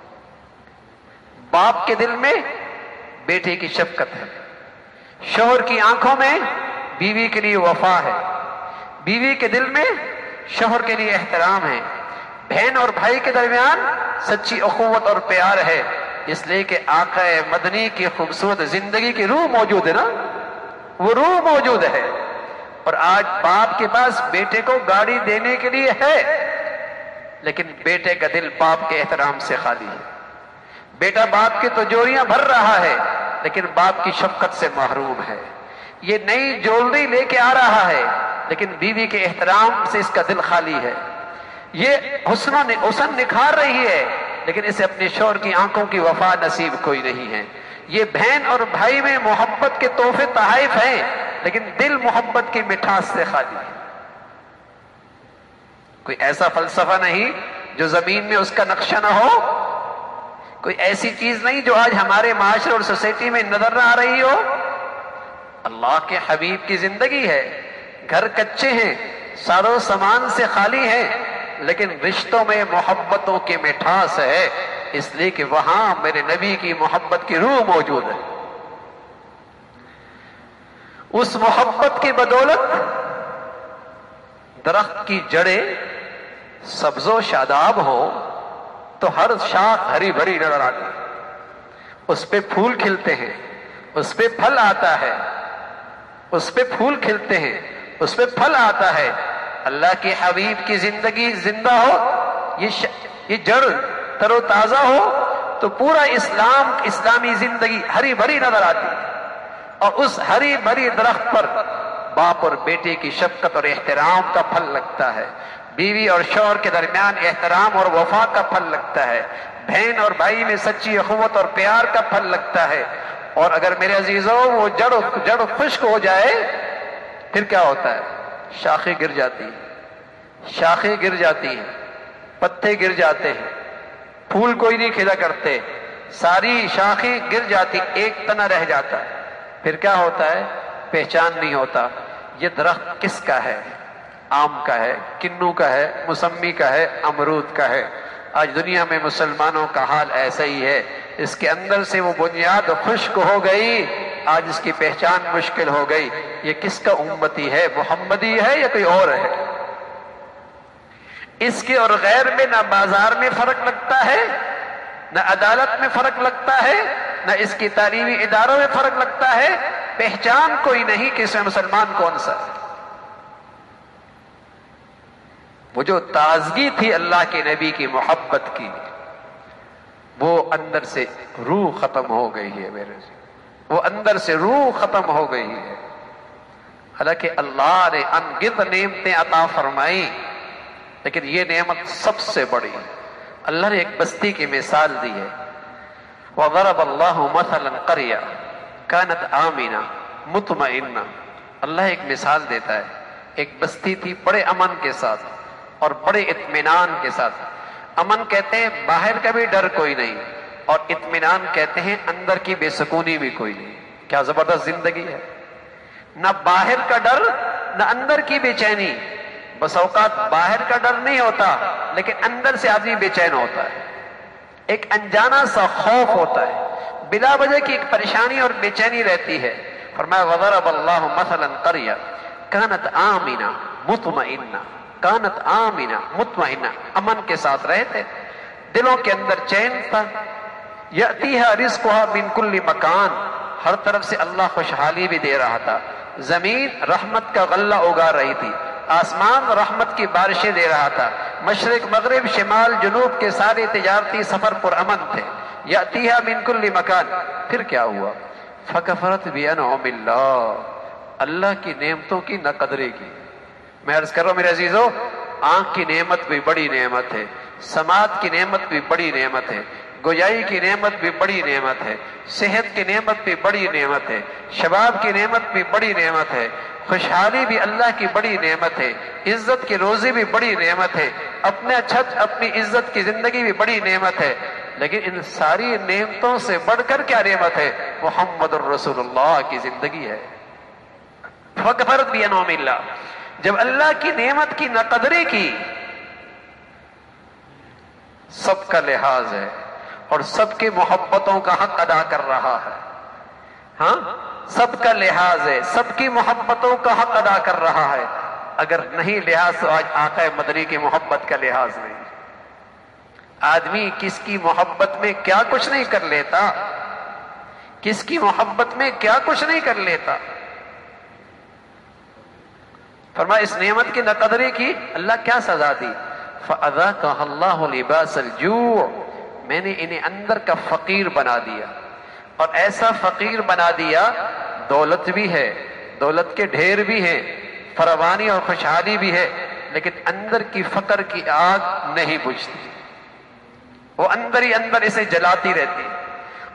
باپ کے دل میں بیٹے کی شفقت ہے، شوہر کی آنکھوں میں بیوی کے لیے وفا ہے، بیوی کے دل میں شوہر کے لیے احترام ہے، بہن اور بھائی کے درمیان سچی اخوت اور پیار ہے. اس لیے کہ آقا مدنی کی خوبصورت زندگی کی روح موجود ہے نا، وہ روح موجود ہے. اور آج باپ کے پاس بیٹے کو گاڑی دینے کے لیے ہے، لیکن بیٹے کا دل باپ کے احترام سے خالی ہے. بیٹا باپ کی تجوریاں بھر رہا ہے، لیکن باپ کی شفقت سے محروم ہے. یہ نئی جولری لے کے آ رہا ہے، لیکن بیوی کے احترام سے اس کا دل خالی ہے. یہ حسن نکھار رہی ہے، لیکن اسے اپنے شوہر کی آنکھوں کی وفا نصیب کوئی نہیں ہے. یہ بہن اور بھائی میں محبت کے تحفے تحائف ہیں، لیکن دل محبت کی مٹھاس سے خالی ہے۔ کوئی ایسا فلسفہ نہیں جو زمین میں اس کا نقشہ نہ ہو، کوئی ایسی چیز نہیں جو آج ہمارے معاشرے اور سوسائٹی میں نظر نہ آ رہی ہو۔ اللہ کے حبیب کی زندگی ہے، گھر کچے ہیں، ساز و سامان سے خالی ہیں، لیکن رشتوں میں محبتوں کی مٹھاس ہے، اس لیے کہ وہاں میرے نبی کی محبت کی روح موجود ہے۔ اس محبت کی بدولت درخت کی جڑیں سبز و شاداب ہو تو ہر شاخ ہری بھری نظر آتی، اس پہ پھول کھلتے ہیں، اس پہ پھل آتا ہے، اس پہ پھول کھلتے ہیں، اس پہ پھل آتا ہے۔ اللہ کے حبیب کی زندگی زندہ ہو، یہ جڑ تر و تازہ ہو تو پورا اسلامی زندگی ہری بھری نظر آتی ہے، اور اس ہری بھری درخت پر باپ اور بیٹے کی شفقت اور احترام کا پھل لگتا ہے، بیوی اور شوہر کے درمیان احترام اور وفا کا پھل لگتا ہے، بہن اور بھائی میں سچی اخوت اور پیار کا پھل لگتا ہے۔ اور اگر میرے عزیزوں وہ جڑ خشک ہو جائے پھر کیا ہوتا ہے؟ شاخیں گر جاتی ہیں، شاخیں گر جاتی ہیں، پتے گر جاتے ہیں، پھول کوئی نہیں کھلا کرتے، ساری شاخیں گر جاتی، ایک تنا رہ جاتا ہے، پھر کیا ہوتا ہے؟ پہچان نہیں ہوتا یہ درخت کس کا ہے، آم کا ہے، کنو کا ہے، موسمی کا ہے، امرود کا ہے۔ آج دنیا میں مسلمانوں کا حال ایسا ہی ہے، اس کے اندر سے وہ بنیاد خشک ہو گئی، آج اس کی پہچان مشکل ہو گئی، یہ کس کا امتی ہے، محمدی ہے یا کوئی اور ہے؟ اس کے اور غیر میں نہ بازار میں فرق لگتا ہے، نہ عدالت میں فرق لگتا ہے، نہ اس کی تعلیمی اداروں میں فرق لگتا ہے، پہچان کوئی نہیں کہ اس میں مسلمان کون سا ہے۔ وہ جو تازگی تھی اللہ کے نبی کی محبت کی، وہ اندر سے روح ختم ہو گئی ہے میرے سے، وہ اندر سے روح ختم ہو گئی ہے۔ حالانکہ اللہ نے ان گنت نعمتیں عطا فرمائی، لیکن یہ نعمت سب سے بڑی ہے۔ اللہ نے ایک بستی کی مثال دی ہے، وَضَرَبَ اللَّهُ مَثَلًا قَرْيَةً كَانَتْ آمِنَةً مُطْمَئِنَّةً۔ اللہ ایک مثال دیتا ہے، ایک بستی تھی بڑے امن کے ساتھ اور بڑے اطمینان کے ساتھ۔ امن کہتے ہیں باہر کا بھی ڈر کوئی نہیں، اور اطمینان کہتے ہیں اندر کی بے سکونی بھی کوئی نہیں۔ کیا زبردست زندگی ہے، نہ باہر کا ڈر نہ اندر کی بے چینی۔ بس اوقات باہر کا ڈر نہیں ہوتا لیکن اندر سے آدمی بے چین ہوتا ہے، ایک انجانا سا خوف ہوتا ہے، بلا وجہ کی ایک پریشانی اور بے چینی رہتی ہے۔ فرمایا وَضَرَبَ اللَّهُ مَثَلًا قَرْيَةً كَانَتْ آمِنَةً مُطْمَئِنَّةً، کانت آمینہ مطمئنہ، امن کے ساتھ رہتے، دلوں کے اندر چین تھا۔ یأتیہا رزقہا من کل مکان، ہر طرف سے اللہ خوشحالی بھی دے رہا تھا، زمین رحمت کا غلہ اگا رہی تھی، آسمان رحمت کی بارشیں دے رہا تھا، مشرق مغرب شمال جنوب کے سارے تجارتی سفر پر امن تھے۔ یأتیہا من کل مکان، پھر کیا ہوا؟ فکفرت بانعم اللہ، اللہ کی نعمتوں کی نہ قدری کی۔ میں عرض کر رہا ہوں میرے عزیزو، آنکھ کی نعمت بھی بڑی نعمت ہے، سماعت کی نعمت بھی بڑی نعمت ہے، گویائی کی نعمت بھی بڑی نعمت ہے، صحت کی نعمت بھی بڑی نعمت ہے، شباب کی نعمت بھی بڑی نعمت ہے، خوشحالی بھی اللہ کی بڑی نعمت ہے، عزت کی روزی بھی بڑی نعمت ہے، اپنے چھت اپنی عزت کی زندگی بھی بڑی نعمت ہے۔ لیکن ان ساری نعمتوں سے بڑھ کر کیا نعمت ہے؟ محمد الرسول اللہ کی زندگی ہے۔ فکفرت بانعم اللہ، جب اللہ کی نعمت کی ناقدری کی، سب کا لحاظ ہے اور سب کی محبتوں کا حق ادا کر رہا ہے، ہاں سب کا لحاظ ہے، سب کی محبتوں کا حق ادا کر رہا ہے۔ اگر نہیں لحاظ تو آج آقا مدنی کی محبت کا لحاظ نہیں۔ آدمی کس کی محبت میں کیا کچھ نہیں کر لیتا، کس کی محبت میں کیا کچھ نہیں کر لیتا۔ فرمایا اس نعمت کی ناقدری کی، اللہ کیا سزا دی؟ فَأَذَاقَهَا اللَّهُ لِبَاسَ الْجُوعِ، میں نے انہیں اندر کا فقیر بنا دیا، اور ایسا فقیر بنا دیا، دولت بھی ہے، دولت کے ڈھیر بھی ہیں، فراوانی اور خوشحالی بھی ہے، لیکن اندر کی فقر کی آگ نہیں بجھتی، وہ اندر ہی اندر اسے جلاتی رہتی،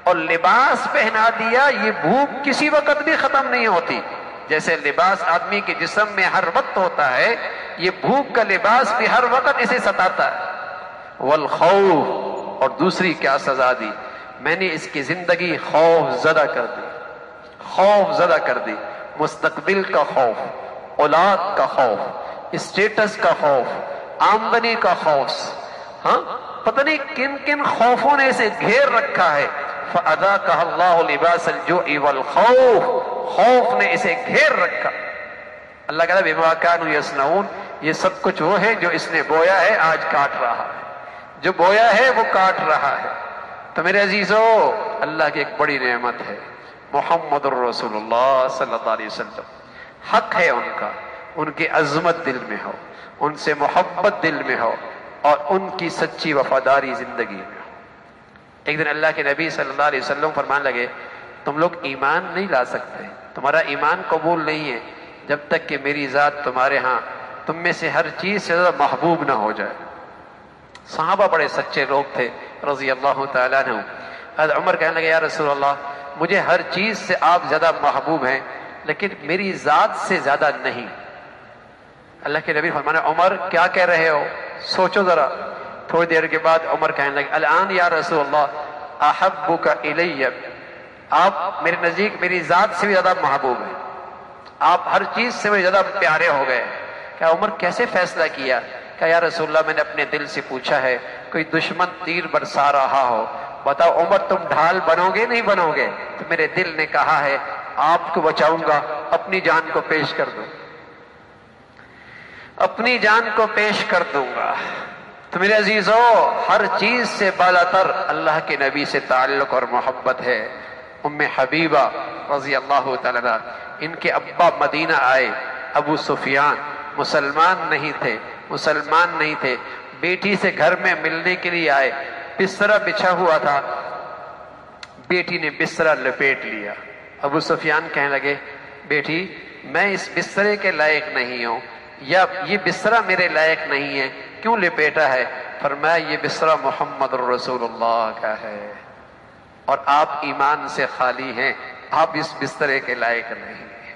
اور لباس پہنا دیا، یہ بھوک کسی وقت بھی ختم نہیں ہوتی. جیسے لباس آدمی کے جسم میں ہر وقت ہوتا ہے، یہ بھوک کا لباس بھی ہر وقت اسے ستاتا ہے. والخوف، اور دوسری کیا سزا دی؟ میں نے اس کی زندگی خوف زدہ کر دی، خوف زدہ کر دی. مستقبل کا خوف، اولاد کا خوف، اسٹیٹس کا خوف، آمدنی کا خوف، ہاں پتہ نہیں کن کن خوفوں نے اسے گھیر رکھا ہے. فَأَذَاقَهَا اللَّهُ لِبَاسَ الْجُوعِ وَالْخَوْفِ، خوف نے اسے گھیر رکھا. اللہ کہتا ہے بِمَا كَانُوا يَصْنَعُونَ، یہ سب کچھ وہ ہے جو اس نے بویا ہے آج کاٹ رہا ہے، جو بویا ہے وہ کاٹ رہا ہے. تو میرے عزیزو، اللہ کی ایک بڑی نعمت ہے محمد الرسول اللہ صلی اللہ علیہ وسلم. حق ہے ان کا، ان کی عظمت دل میں ہو، ان سے محبت دل میں ہو، اور ان کی سچی وفاداری زندگی میں ہو. ایک دن اللہ کے نبی صلی اللہ علیہ وسلم فرمان لگے، تم لوگ ایمان نہیں لا سکتے، تمہارا ایمان قبول نہیں ہے جب تک کہ میری ذات تمہارے ہاں تم میں سے ہر چیز سے زیادہ محبوب نہ ہو جائے. صحابہ بڑے سچے لوگ تھے رضی اللہ تعالیٰ عنہ. حضرت عمر کہنے لگے یا رسول اللہ، مجھے ہر چیز سے آپ زیادہ محبوب ہیں لیکن میری ذات سے زیادہ نہیں. اللہ کے نبی فرمانے عمر کیا کہہ رہے ہو، سوچو ذرا. تھوڑی دیر کے بعد عمر کہنے لگے الان یا رسول اللہ احبک الی، آپ میرے نزدیک میری ذات سے بھی زیادہ محبوب ہیں، آپ ہر چیز سے بھی زیادہ پیارے ہو گئے. کیا عمر کیسے فیصلہ کیا؟ کہ یا رسول اللہ میں نے اپنے دل سے پوچھا ہے، کوئی دشمن تیر برسا رہا ہو، بتاؤ عمر تم ڈھال بنو گے نہیں بنو گے؟ تو میرے دل نے کہا ہے آپ کو بچاؤں گا، اپنی جان کو پیش کر دوں، اپنی جان کو پیش کر دوں گا. تو میرے عزیزو، ہر چیز سے بالاتر اللہ کے نبی سے تعلق اور محبت ہے. ام حبیبہ رضی اللہ تعالیٰ عنہ، ان کے ابا مدینہ آئے، ابو سفیان مسلمان نہیں تھے، بیٹی سے گھر میں ملنے کے لیے آئے. بسترا بچھا ہوا تھا، بیٹی نے بسترا لپیٹ لیا. ابو سفیان کہنے لگے بیٹی میں اس بسترے کے لائق نہیں ہوں، یا یہ بسترا میرے لائق نہیں ہے، کیوں لپیٹا ہے؟ فرمایا یہ بسترا محمد الرسول اللہ کا ہے اور آپ ایمان سے خالی ہیں، آپ اس بسترے کے لائق نہیں ہیں،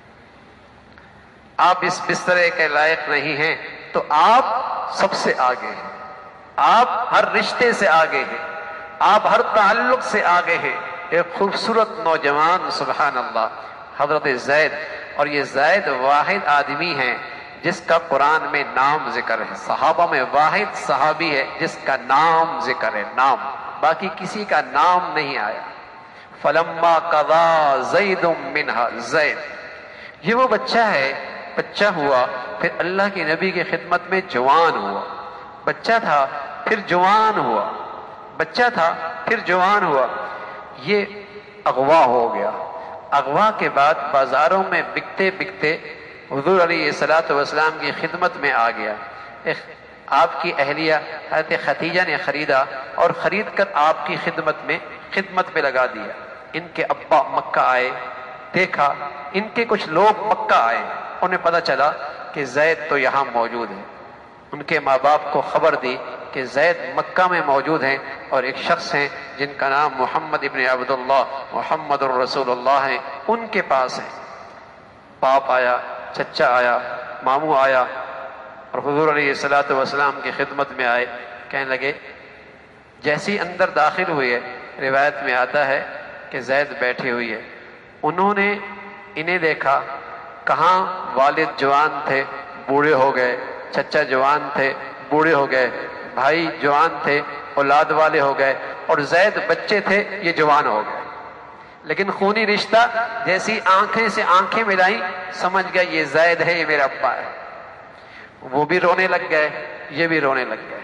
آپ اس بسترے کے لائق نہیں ہیں. تو آپ سب سے آگے ہیں، آپ ہر رشتے سے آگے ہیں، آپ ہر تعلق سے آگے ہیں. ایک خوبصورت نوجوان سبحان اللہ حضرت زید، اور یہ زید واحد آدمی ہے جس کا قرآن میں نام ذکر ہے. صحابہ میں واحد صحابی ہے جس کا نام ذکر ہے، نام، باقی کسی کا نام نہیں آیا. فلما قضا زید منہا زید، یہ وہ بچہ ہے، بچہ ہوا پھر اللہ کے نبی کی خدمت میں جوان ہوا. بچہ تھا پھر جوان ہوا، بچہ تھا پھر جوان ہوا. یہ اغوا ہو گیا. اغوا کے بعد بازاروں میں بکتے بکتے حضور علیہ الصلوۃ والسلام کی خدمت میں آ گیا. آپ کی اہلیہ حضرت خدیجہ نے خریدا اور خرید کر آپ کی خدمت میں لگا دیا. ان کے ابا مکہ آئے، دیکھا ان کے کچھ لوگ مکہ آئے، انہیں پتہ چلا کہ زید تو یہاں موجود ہے. ان کے ماں باپ کو خبر دی کہ زید مکہ میں موجود ہیں اور ایک شخص ہیں جن کا نام محمد ابن عبداللہ محمد الرسول اللہ ہے، ان کے پاس ہیں. باپ آیا، چچا آیا، ماموں آیا اور حضور علیہ الصلوۃ والسلام کی خدمت میں آئے. کہنے لگے جیسی اندر داخل ہوئی ہے، روایت میں آتا ہے کہ زید بیٹھی ہوئی ہے. انہوں نے انہیں دیکھا، کہاں والد جوان تھے بوڑھے ہو گئے، چچا جوان تھے بوڑھے ہو گئے، بھائی جوان تھے اولاد والے ہو گئے، اور زید بچے تھے یہ جوان ہو گئے. لیکن خونی رشتہ، جیسی آنکھیں سے آنکھیں ملائیں سمجھ گئے یہ زید ہے، یہ میرا ابا ہے. وہ بھی رونے لگ گئے، یہ بھی رونے لگ گئے.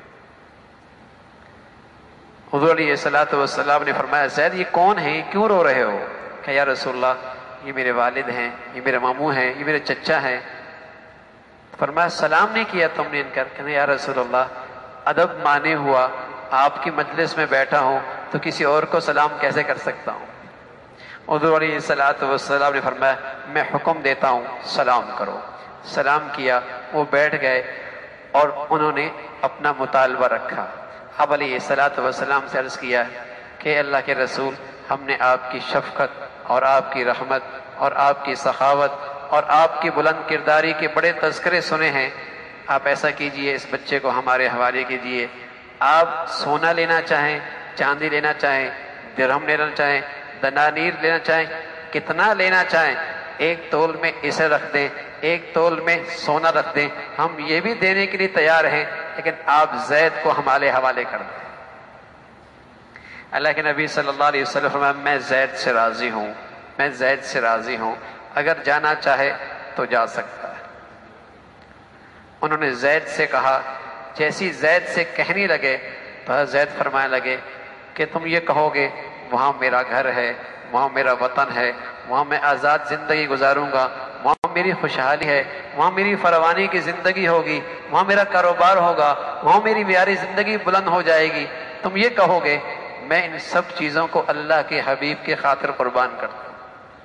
حضور علیہ الصلوۃ والسلام نے فرمایا زید یہ کون ہیں، کیوں رو رہے ہو؟ کہ یا رسول اللہ یہ میرے والد ہیں، یہ میرے ماموں ہیں، یہ میرے چچا ہیں. فرمایا سلام نہیں کیا تم نے ان کا؟ کہ یا رسول اللہ ادب مانے ہوا، آپ کی مجلس میں بیٹھا ہوں تو کسی اور کو سلام کیسے کر سکتا ہوں؟ حضور علیہ الصلوۃ والسلام نے فرمایا میں حکم دیتا ہوں سلام کرو. سلام کیا، وہ بیٹھ گئے اور انہوں نے اپنا مطالبہ رکھا. آپ علیہ الصلوۃ والسلام سے عرض کیا کہ اللہ کے رسول ہم نے آپ کی شفقت اور آپ کی رحمت اور آپ کی سخاوت اور آپ کی بلند کرداری کے بڑے تذکرے سنے ہیں، آپ ایسا کیجئے اس بچے کو ہمارے حوالے کیجئے۔ آپ سونا لینا چاہیں، چاندی لینا چاہیں، درہم لینا چاہیں، دنانیر لینا چاہیں، کتنا لینا چاہیں، ایک تول میں اسے رکھ دیں، ایک تول میں سونا رکھ دیں، ہم یہ بھی دینے کے لیے تیار ہیں، لیکن آپ زید کو ہمارے حوالے کر دیں۔ اللہ کے نبی صلی اللہ علیہ وسلم فرمایا میں زید سے راضی ہوں، میں زید سے راضی ہوں، اگر جانا چاہے تو جا سکتا ہے۔ انہوں نے زید سے کہا، جیسی زید سے کہنے لگے تو زید فرمانے لگے کہ تم یہ کہو گے وہاں میرا گھر ہے، وہاں میرا وطن ہے، وہاں میں آزاد زندگی گزاروں گا، وہاں میری خوشحالی ہے، وہاں میری فراوانی کی زندگی ہوگی، وہاں میرا کاروبار ہوگا، وہاں میری معیاری زندگی بلند ہو جائے گی، تم یہ کہو گے، میں ان سب چیزوں کو اللہ کے حبیب کی خاطر قربان کرتا ہوں۔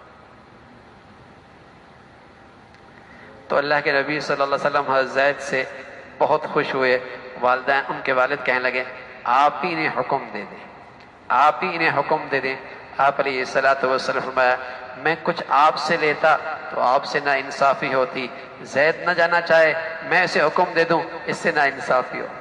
تو اللہ کے نبی صلی اللہ علیہ وسلم حضرت زید سے بہت خوش ہوئے۔ والدین ان کے والد کہنے لگے آپ ہی انہیں حکم دے دیں، آپ ہی انہیں حکم دے دیں۔ آپ علیہ الصلوۃ والسلام فرمایا میں کچھ آپ سے لیتا تو آپ سے نا انصافی ہوتی، زید نہ جانا چاہے میں اسے حکم دے دوں، اس سے نا انصافی ہو،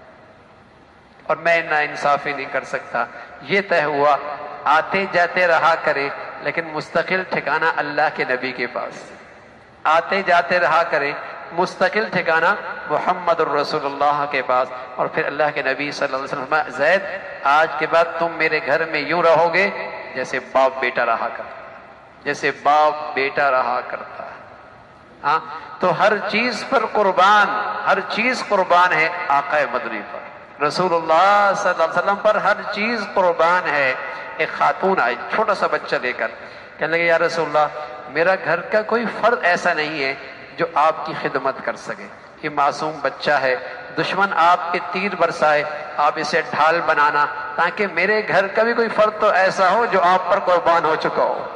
اور میں نا انصافی نہیں کر سکتا۔ یہ طے ہوا آتے جاتے رہا کرے، لیکن مستقل ٹھکانہ اللہ کے نبی کے پاس، آتے جاتے رہا کرے، مستقل ٹھکانہ محمد الرسول اللہ کے پاس۔ اور پھر اللہ کے نبی صلی اللہ علیہ وسلم زید آج کے بعد تم میرے گھر میں یوں رہو گے جیسے باپ بیٹا رہا کرتا، جیسے باپ بیٹا رہا کرتا ہے۔ ہاں تو ہر چیز پر قربان، ہر چیز قربان ہے آقا مدنی پر، رسول اللہ صلی اللہ علیہ وسلم پر ہر چیز قربان ہے۔ ایک خاتون آئی چھوٹا سا بچہ لے کر، کہنے لگے یا رسول اللہ میرا گھر کا کوئی فرد ایسا نہیں ہے جو آپ کی خدمت کر سکے، یہ معصوم بچہ ہے، دشمن آپ پہ تیر برسائے، آپ اسے ڈھال بنانا تاکہ میرے گھر کا بھی کوئی فرد تو ایسا ہو جو آپ پر قربان ہو چکا ہو۔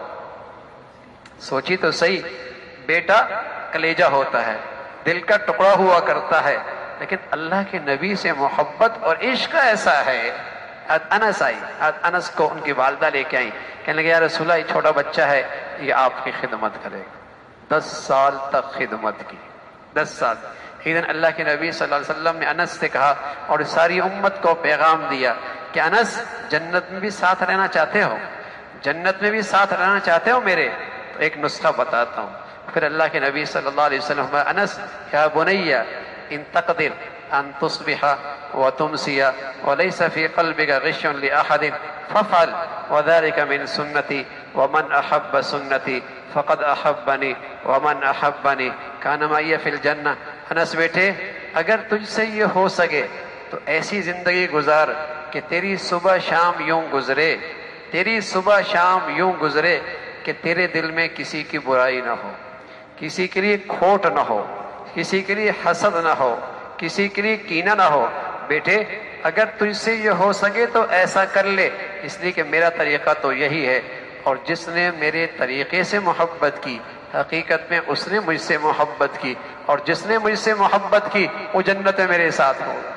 سوچی تو صحیح، بیٹا کلیجہ ہوتا ہے، دل کا ٹکڑا ہوا کرتا ہے، لیکن اللہ کے نبی سے محبت اور عشق ایسا ہے۔ انس آئی، انس کو ان کی والدہ لے کے آئی، کہنے لگے یا رسول اللہ یہ چھوٹا بچہ ہے، یہ آپ کی خدمت کرے گا۔ 10 سال تک خدمت کی، 10 سال۔ ایک دن اللہ کے نبی صلی اللہ علیہ وسلم نے انس سے کہا اور ساری امت کو پیغام دیا کہ انس جنت میں بھی ساتھ رہنا چاہتے ہو، جنت میں بھی ساتھ رہنا چاہتے ہو میرے؟ تو ایک نسخہ بتاتا ہوں۔ پھر اللہ کے نبی صلی اللہ علیہ وسلم انس یا بنی ان تقدر ان تصبح وتمسی وليس في قلبك غش لاحد فافعل وذلك من سنتي ومن احب سنتي فقد احبني ومن احبني كان معي في الجنہ۔ انس بیٹے اگر تجھ سے یہ ہو سکے تو ایسی زندگی گزار کہ تیری صبح شام یوں گزرے، تیری صبح شام یوں گزرے کہ تیرے دل میں کسی کی برائی نہ ہو، کسی کے لیے کھوٹ نہ ہو، کسی کے لیے حسد نہ ہو، کسی کے لیے کینہ نہ ہو۔ بیٹے اگر تجھ سے یہ ہو سکے تو ایسا کر لے، اس لیے کہ میرا طریقہ تو یہی ہے، اور جس نے میرے طریقے سے محبت کی حقیقت میں اس نے مجھ سے محبت کی، اور جس نے مجھ سے محبت کی وہ جنت میں میرے ساتھ ہوگا۔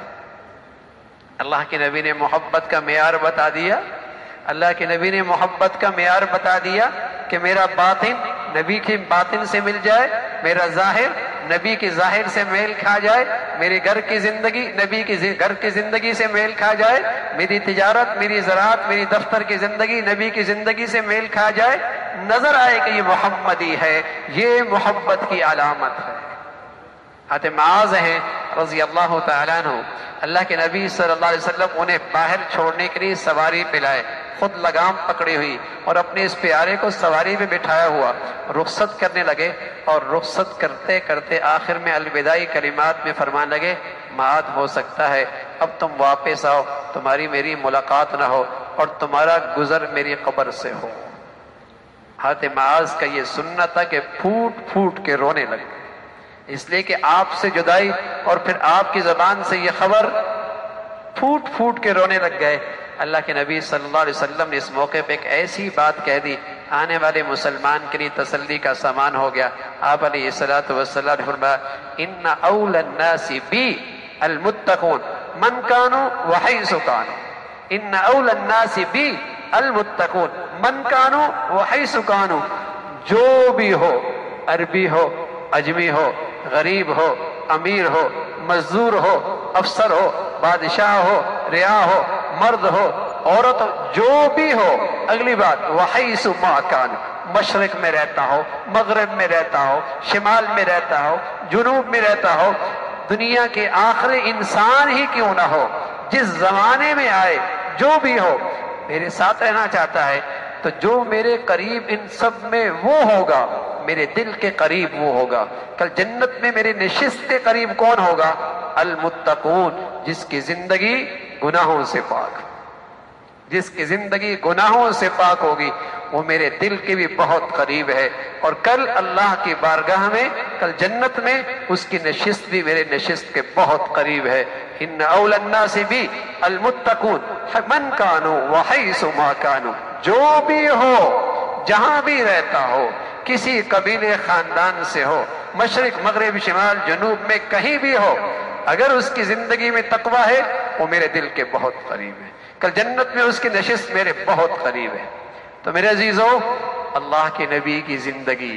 اللہ کے نبی نے محبت کا معیار بتا دیا، اللہ کے نبی نے محبت کا معیار بتا دیا کہ میرا باطن نبی کے باطن سے مل جائے، میرا ظاہر نبی کے ظاہر سے میل کھا جائے، میرے گھر کی زندگی نبی کی گھر کی زندگی سے میل کھا جائے، میری تجارت، میری زراعت، میری دفتر کی زندگی نبی کی زندگی سے میل کھا جائے، نظر آئے کہ یہ محمدی ہے، یہ محبت کی علامت ہے۔ حضرت معاذ ہیں رضی اللہ تعالیٰ عنہ، اللہ کے نبی صلی اللہ علیہ وسلم انہیں باہر چھوڑنے کے لیے سواری پہ لائے، خود لگام پکڑی ہوئی اور اپنے اس پیارے کو سواری پہ بٹھایا ہوا رخصت کرنے لگے، اور رخصت کرتے کرتے آخر میں الوداعی کلمات میں فرمانے لگے معاذ ہو سکتا ہے اب تم واپس آؤ، تمہاری میری ملاقات نہ ہو اور تمہارا گزر میری قبر سے ہو۔ حضرت معاذ کا یہ سنت تھا کہ پھوٹ پھوٹ کے رونے لگے، اس لیے کہ آپ سے جدائی اور پھر آپ کی زبان سے یہ خبر، پھوٹ پھوٹ کے رونے لگ گئے۔ اللہ کے نبی صلی اللہ علیہ وسلم نے اس موقع پہ ایک ایسی بات کہہ دی آنے والے مسلمان کے لیے تسلی کا سامان ہو گیا۔ آپ علیہ الصلوۃ والسلام نے فرمایا ان اول الناس بی المتقون من کانوا وحیث کانوا، ان اول الناس بی المتقون من کانو وحیث کانو، جو بھی ہو، عربی ہو، اجمی ہو، غریب ہو، امیر ہو، مزدور ہو، افسر ہو، بادشاہ ہو، رعا ہو، مرد ہو، عورت ہو، جو بھی ہو۔ اگلی بات وحیث ما کان، مشرق میں رہتا ہو، مغرب میں رہتا ہو، شمال میں رہتا ہو، جنوب میں رہتا ہو، دنیا کے آخری انسان ہی کیوں نہ ہو، جس زمانے میں آئے، جو بھی ہو، میرے ساتھ رہنا چاہتا ہے تو جو میرے قریب ان سب میں وہ ہوگا، میرے دل کے قریب وہ ہوگا۔ کل جنت میں میرے نشست کے قریب کون ہوگا؟ المتقون، جس کی زندگی گناہوں سے پاک، جس کی زندگی گناہوں سے پاک ہوگی، وہ میرے دل کے بھی بہت قریب ہے، اور کل اللہ کی بارگاہ میں، کل جنت میں اس کی نشست بھی میرے نشست کے بہت قریب ہے۔ ان اول الناس بی المتقون من کانوا وحیث ما کانوا، جو بھی ہو، جہاں بھی رہتا ہو، کسی قبیلے خاندان سے ہو، مشرق مغرب شمال جنوب میں کہیں بھی ہو، اگر اس کی زندگی میں تقویٰ ہے، وہ میرے دل کے بہت قریب ہے، کل جنت میں اس کی نشست میرے بہت قریب ہے۔ تو میرے عزیزو، اللہ کے نبی کی زندگی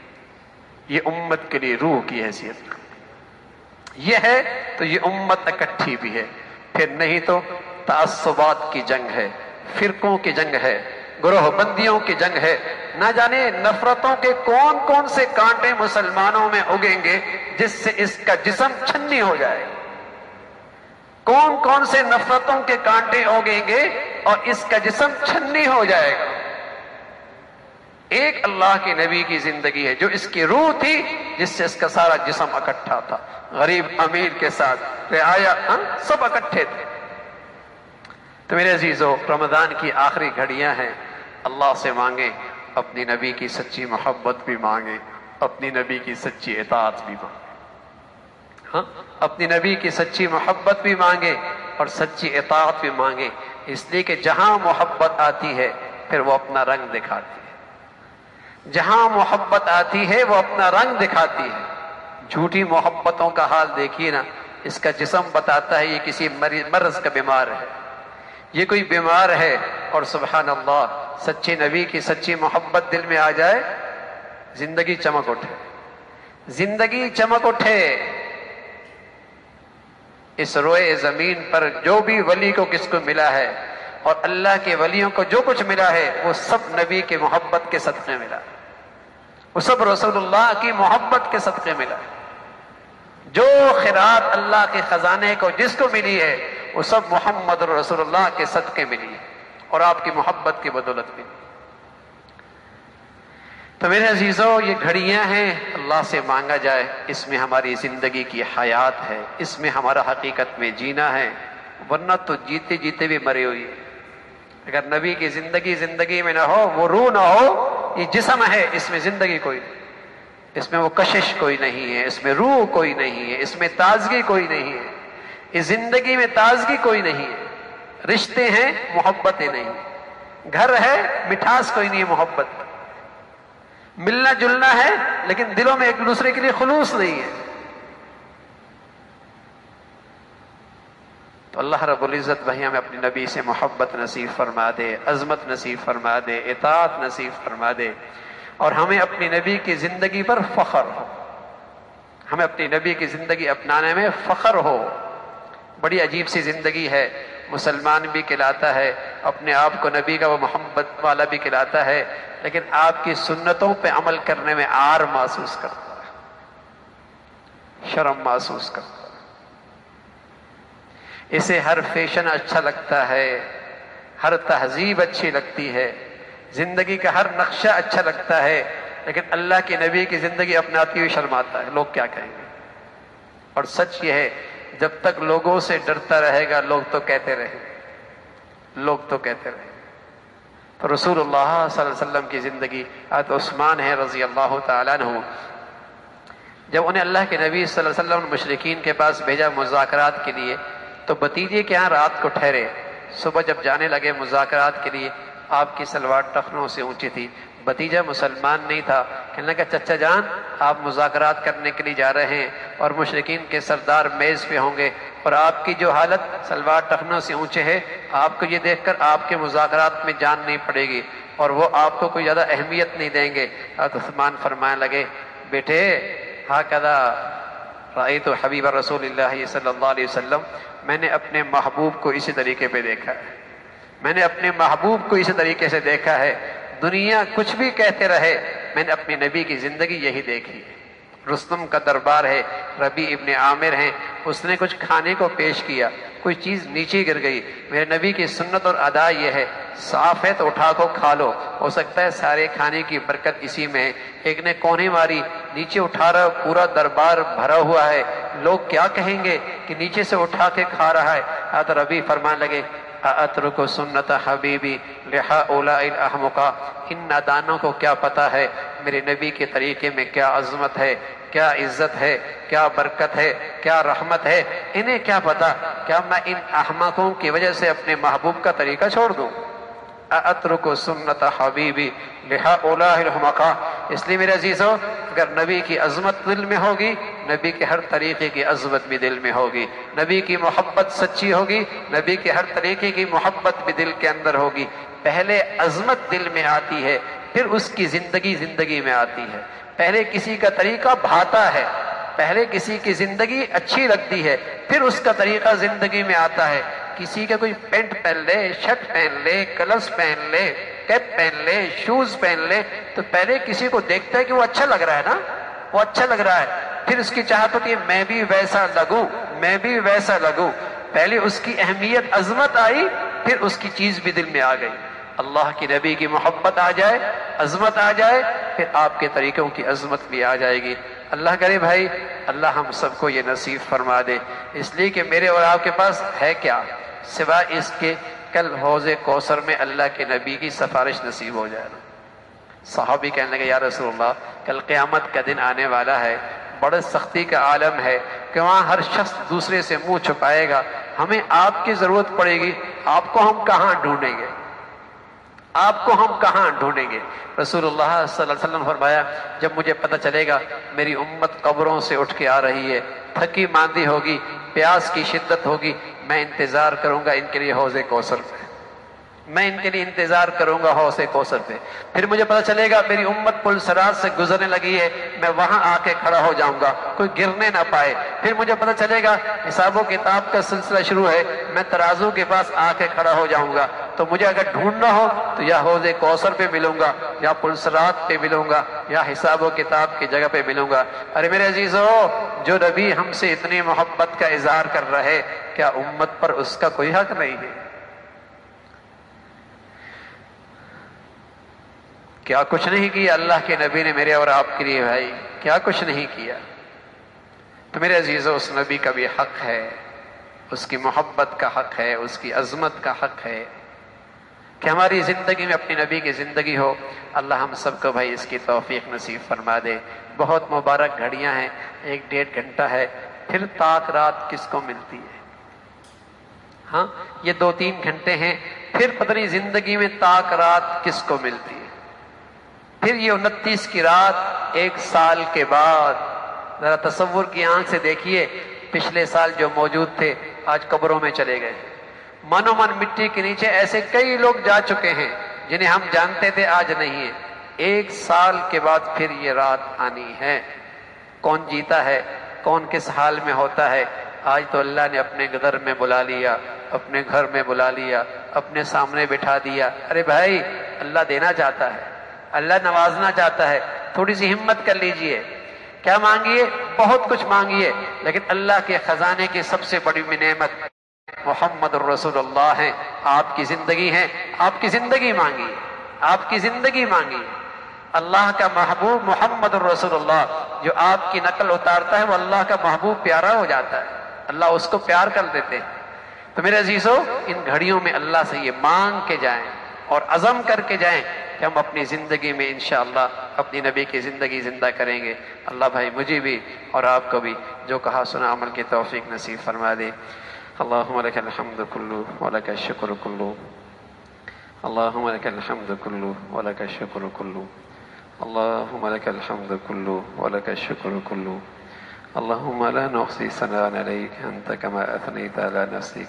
یہ امت کے لیے روح کی حیثیت یہ ہے، تو یہ امت اکٹھی بھی ہے، پھر نہیں تو تعصبات کی جنگ ہے، فرقوں کی جنگ ہے، گروہ بندیوں کی جنگ ہے، نہ جانے نفرتوں کے کون کون سے کانٹے مسلمانوں میں اگیں گے جس سے اس کا جسم چھنی ہو جائے، کون کون سے نفرتوں کے کانٹے اگیں گے اور اس کا جسم چھنی ہو جائے گا۔ ایک اللہ کے نبی کی زندگی ہے جو اس کی روح تھی، جس سے اس کا سارا جسم اکٹھا تھا، غریب امیر کے ساتھ رعایا سب اکٹھے تھے۔ تو میرے عزیزو، رمضان کی آخری گھڑیاں ہیں، اللہ سے مانگیں، اپنی نبی کی سچی محبت بھی مانگیں، اپنی نبی کی سچی اطاعت بھی مانگیں، اپنی نبی کی سچی محبت بھی مانگیں اور سچی اطاعت بھی مانگیں، اس لیے کہ جہاں محبت آتی ہے پھر وہ اپنا رنگ دکھاتی ہے، جہاں محبت آتی ہے وہ اپنا رنگ دکھاتی ہے۔ جھوٹی محبتوں کا حال دیکھیے نا، اس کا جسم بتاتا ہے یہ کسی مرض کا بیمار ہے، یہ کوئی بیمار ہے، اور سبحان اللہ، سچے نبی کی سچی محبت دل میں آ جائے، زندگی چمک اٹھے، زندگی چمک اٹھے۔ اس روئے زمین پر جو بھی ولی کو کس کو ملا ہے، اور اللہ کے ولیوں کو جو کچھ ملا ہے، وہ سب نبی کے محبت کے صدقے ملا، وہ سب رسول اللہ کی محبت کے صدقے ملا۔ جو خیرات اللہ کے خزانے کو جس کو ملی ہے، وہ سب محمد رسول اللہ کے صدقے ملی اور آپ کی محبت کی بدولت ملی۔ تو میرے عزیزو، یہ گھڑیاں ہیں، اللہ سے مانگا جائے، اس میں ہماری زندگی کی حیات ہے، اس میں ہمارا حقیقت میں جینا ہے، ورنہ تو جیتے جیتے بھی مرے ہوئی۔ اگر نبی کی زندگی میں نہ ہو، وہ روح نہ ہو، یہ جسم ہے، اس میں زندگی کوئی نہیں، اس میں وہ کشش کوئی نہیں ہے، اس میں روح کوئی نہیں ہے، اس میں تازگی کوئی نہیں ہے، اس زندگی میں تازگی کوئی نہیں ہے، رشتے ہیں، محبتیں نہیں، گھر ہے، مٹھاس کوئی نہیں ہے، محبت، ملنا جلنا ہے، لیکن دلوں میں ایک دوسرے کے لیے خلوص نہیں ہے۔ تو اللہ رب العزت بھائی ہمیں اپنے نبی سے محبت نصیب فرما دے، عظمت نصیب فرما دے، اطاعت نصیب فرما دے، اور ہمیں اپنی نبی کی زندگی پر فخر ہو، ہمیں اپنی نبی کی زندگی اپنانے میں فخر ہو۔ بڑی عجیب سی زندگی ہے، مسلمان بھی کہلاتا ہے، اپنے آپ کو نبی کا وہ محبت والا بھی کہلاتا ہے، لیکن آپ کی سنتوں پہ عمل کرنے میں عار محسوس کرتا ہے، شرم محسوس کرتا ہے، اسے ہر فیشن اچھا لگتا ہے، ہر تہذیب اچھی لگتی ہے، زندگی کا ہر نقشہ اچھا لگتا ہے، لیکن اللہ کے نبی کی زندگی اپناتی ہوئی شرماتا ہے، لوگ کیا کہیں گے۔ اور سچ یہ ہے، جب تک لوگوں سے ڈرتا رہے گا، لوگ تو کہتے رہیں گے، لوگ تو کہتے رہیں گے۔ تو رسول اللہ صلی اللہ علیہ وسلم کی زندگی، حضرت عثمان ہے رضی اللہ تعالیٰ عنہ، جب انہیں اللہ کے نبی صلی اللہ علیہ وسلم نے مشرکین کے پاس بھیجا مذاکرات کے لیے، تو بھتیجے کے ہاں رات کو ٹھہرے، صبح جب جانے لگے مذاکرات کے لیے، آپ کی سلوار ٹخنوں سے اونچی تھی، بھتیجا مسلمان نہیں تھا، کہنے لگا چچا جان آپ مذاکرات کرنے کے لیے جا رہے ہیں اور مشرکین کے سردار میز پہ ہوں گے، اور آپ کی جو حالت سلوار ٹخنوں سے اونچے ہے، آپ کو یہ دیکھ کر آپ کے مذاکرات میں جان نہیں پڑے گی اور وہ آپ کو کوئی زیادہ اہمیت نہیں دیں گے۔ حضرت عثمان فرمانے لگے، بیٹے ہاکذا رأیت حبیب رسول اللہ صلی اللہ علیہ وسلم، میں نے اپنے محبوب کو اسی طریقے پہ دیکھا ہے، میں نے اپنے محبوب کو اسی طریقے سے دیکھا ہے، دنیا کچھ بھی کہتے رہے، میں نے اپنی نبی کی زندگی یہی دیکھی ہے۔ رستم کا دربار ہے، ربیع ابن عامر ہیں، اس نے کچھ کھانے کو پیش کیا، کوئی چیز نیچے گر گئی، میرے نبی کی سنت اور ادا یہ ہے صاف ہے تو اٹھا کو کھا لو، ہو سکتا ہے سارے کھانے کی برکت اسی میں ہے۔ ایک نے کونے ماری، نیچے اٹھا رہا، پورا دربار بھرا ہوا ہے، لوگ کیا کہیں گے کہ نیچے سے اٹھا کے کھا رہا ہے۔ حضرت ربیع فرمانے لگے، اترک سنت حبیبی لہؤلاء الاحمقاء، ان نادانوں کو کیا پتا ہے میرے نبی کے طریقے میں کیا عظمت ہے، کیا عزت ہے، کیا برکت ہے، کیا رحمت ہے، انہیں کیا پتا، کیا میں ان احمقوں کی وجہ سے اپنے محبوب کا طریقہ چھوڑ دوں؟ اترک سنت حبیبی لہؤلاء الاحمقاء۔ اس لیے میرے عزیزو، اگر نبی کی عظمت دل میں ہوگی، نبی کے ہر طریقے کی عظمت بھی دل میں ہوگی، نبی کی محبت سچی ہوگی، نبی کے ہر طریقے کی محبت بھی دل کے اندر ہوگی۔ پہلے عظمت دل میں آتی ہے، پھر اس کی زندگی میں آتی ہے۔ پہلے کسی کا طریقہ بھاتا ہے، پہلے کسی کی زندگی اچھی لگتی ہے، پھر اس کا طریقہ زندگی میں آتا ہے۔ کسی کا کوئی پینٹ پہن لے، شرٹ پہن لے، کلرز پہن لے، کیپ پہن لے، شوز پہن لے، تو پہلے کسی کو دیکھتا ہے کہ وہ اچھا لگ رہا ہے نا، وہ اچھا لگ رہا ہے، پھر اس کی چاہت ہوتی ہے میں بھی ویسا لگوں، میں بھی ویسا لگوں۔ پہلے اس کی اہمیت عظمت آئی، پھر اس کی چیز بھی دل میں آ گئی۔ اللہ کی نبی کی محبت آ جائے، عظمت آ جائے، پھر آپ کے طریقوں کی عظمت بھی آ جائے گی۔ اللہ کرے بھائی، اللہ ہم سب کو یہ نصیب فرما دے، اس لیے کہ میرے اور آپ کے پاس ہے کیا سوائے اس کے کل حوض کوثر میں اللہ کے نبی کی سفارش نصیب ہو جائے نا۔ صحابی کہنے لگے، یا رسول اللہ، کل قیامت کا دن آنے والا ہے، بڑے سختی کا عالم ہے کہ وہاں ہر شخص دوسرے سے منہ چھپائے گا، ہمیں آپ کی ضرورت پڑے گی، آپ کو ہم کہاں ڈھونڈیں گے، آپ کو ہم کہاں ڈھونڈیں گے؟ رسول اللہ صلی اللہ علیہ وسلم فرمایا، جب مجھے پتہ چلے گا میری امت قبروں سے اٹھ کے آ رہی ہے، تھکی ماندی ہوگی، پیاس کی شدت ہوگی، میں انتظار کروں گا ان کے لیے حوض کوثر پہ، میں ان کے لیے انتظار کروں گا حوض کوثر پہ۔ پھر مجھے پتہ چلے گا میری امت پل صراط سے گزرنے لگی ہے، میں وہاں آ کے کھڑا ہو جاؤں گا، کوئی گرنے نہ پائے۔ پھر مجھے پتہ چلے گا حساب و کتاب کا سلسلہ شروع ہے، میں ترازو کے پاس آ کے کھڑا ہو جاؤں گا۔ تو مجھے اگر ڈھونڈنا ہو تو یا حوض کوثر پہ ملوں گا، یا پل صراط پہ ملوں گا، یا حساب و کتاب کی جگہ پہ ملوں گا۔ ارے میرے عزیزو، جو نبی ہم سے اتنی محبت کا اظہار کر رہے، کیا امت پر اس کا کوئی حق نہیں ہے؟ کیا کچھ نہیں کیا اللہ کے نبی نے میرے اور آپ کے لیے بھائی؟ کیا کچھ نہیں کیا؟ تو میرے عزیزو، اس نبی کا بھی حق ہے، اس کی محبت کا حق ہے، اس کی عظمت کا حق ہے کہ ہماری زندگی میں اپنی نبی کی زندگی ہو۔ اللہ ہم سب کو بھائی اس کی توفیق نصیب فرما دے۔ بہت مبارک گھڑیاں ہیں، 1-1.5 گھنٹہ ہے، پھر طاق رات کس کو ملتی ہے؟ ہاں، یہ 2-3 گھنٹے ہیں، پھر پتہ نہیں زندگی میں طاق رات کس کو ملتی ہے؟ پھر یہ 29 کی رات 1 سال کے بعد، ذرا تصور کی آنکھ سے دیکھیے، پچھلے سال جو موجود تھے آج قبروں میں چلے گئے، منو من مٹی کے نیچے ایسے کئی لوگ جا چکے ہیں جنہیں ہم جانتے تھے، آج نہیں ہے۔ 1 سال کے بعد پھر یہ رات آنی ہے۔ کون جیتا ہے؟ کون کس حال میں ہوتا ہے؟ آج تو اللہ نے اپنے گھر میں بلا لیا، اپنے گھر میں بلا لیا، اپنے سامنے بٹھا دیا۔ ارے بھائی، اللہ دینا چاہتا ہے، اللہ نوازنا چاہتا ہے، تھوڑی سی ہمت کر لیجئے۔ کیا مانگیے؟ بہت کچھ مانگیے، لیکن اللہ کے خزانے کی سب سے بڑی نعمت محمد الرسول اللہ ہے، آپ کی زندگی ہے۔ آپ کی زندگی مانگیے، آپ کی زندگی مانگیے۔ اللہ کا محبوب محمد الرسول اللہ جو آپ کی نقل اتارتا ہے، وہ اللہ کا محبوب پیارا ہو جاتا ہے، اللہ اس کو پیار کر دیتے ہیں۔ تو میرے عزیزو، ان گھڑیوں میں اللہ سے یہ مانگ کے جائیں اور عزم کر کے جائیں کہ ہم اپنی زندگی میں انشاءاللہ اپنی نبی کی زندگی زندہ کریں گے۔ اللہ بھائی مجھے بھی اور آپ کو بھی جو کہا سنا عمل کی توفیق نصیب فرما دے۔ اللہم لک الحمد کلو ولک الشکر کلو، اللہم لک الحمد کلو ولک الشکر کلو، اللہم لک الحمد کلو ولک الشکر کلو، اللهم لا نحصي ثناء عليك أنت كما أثنيت على نفسك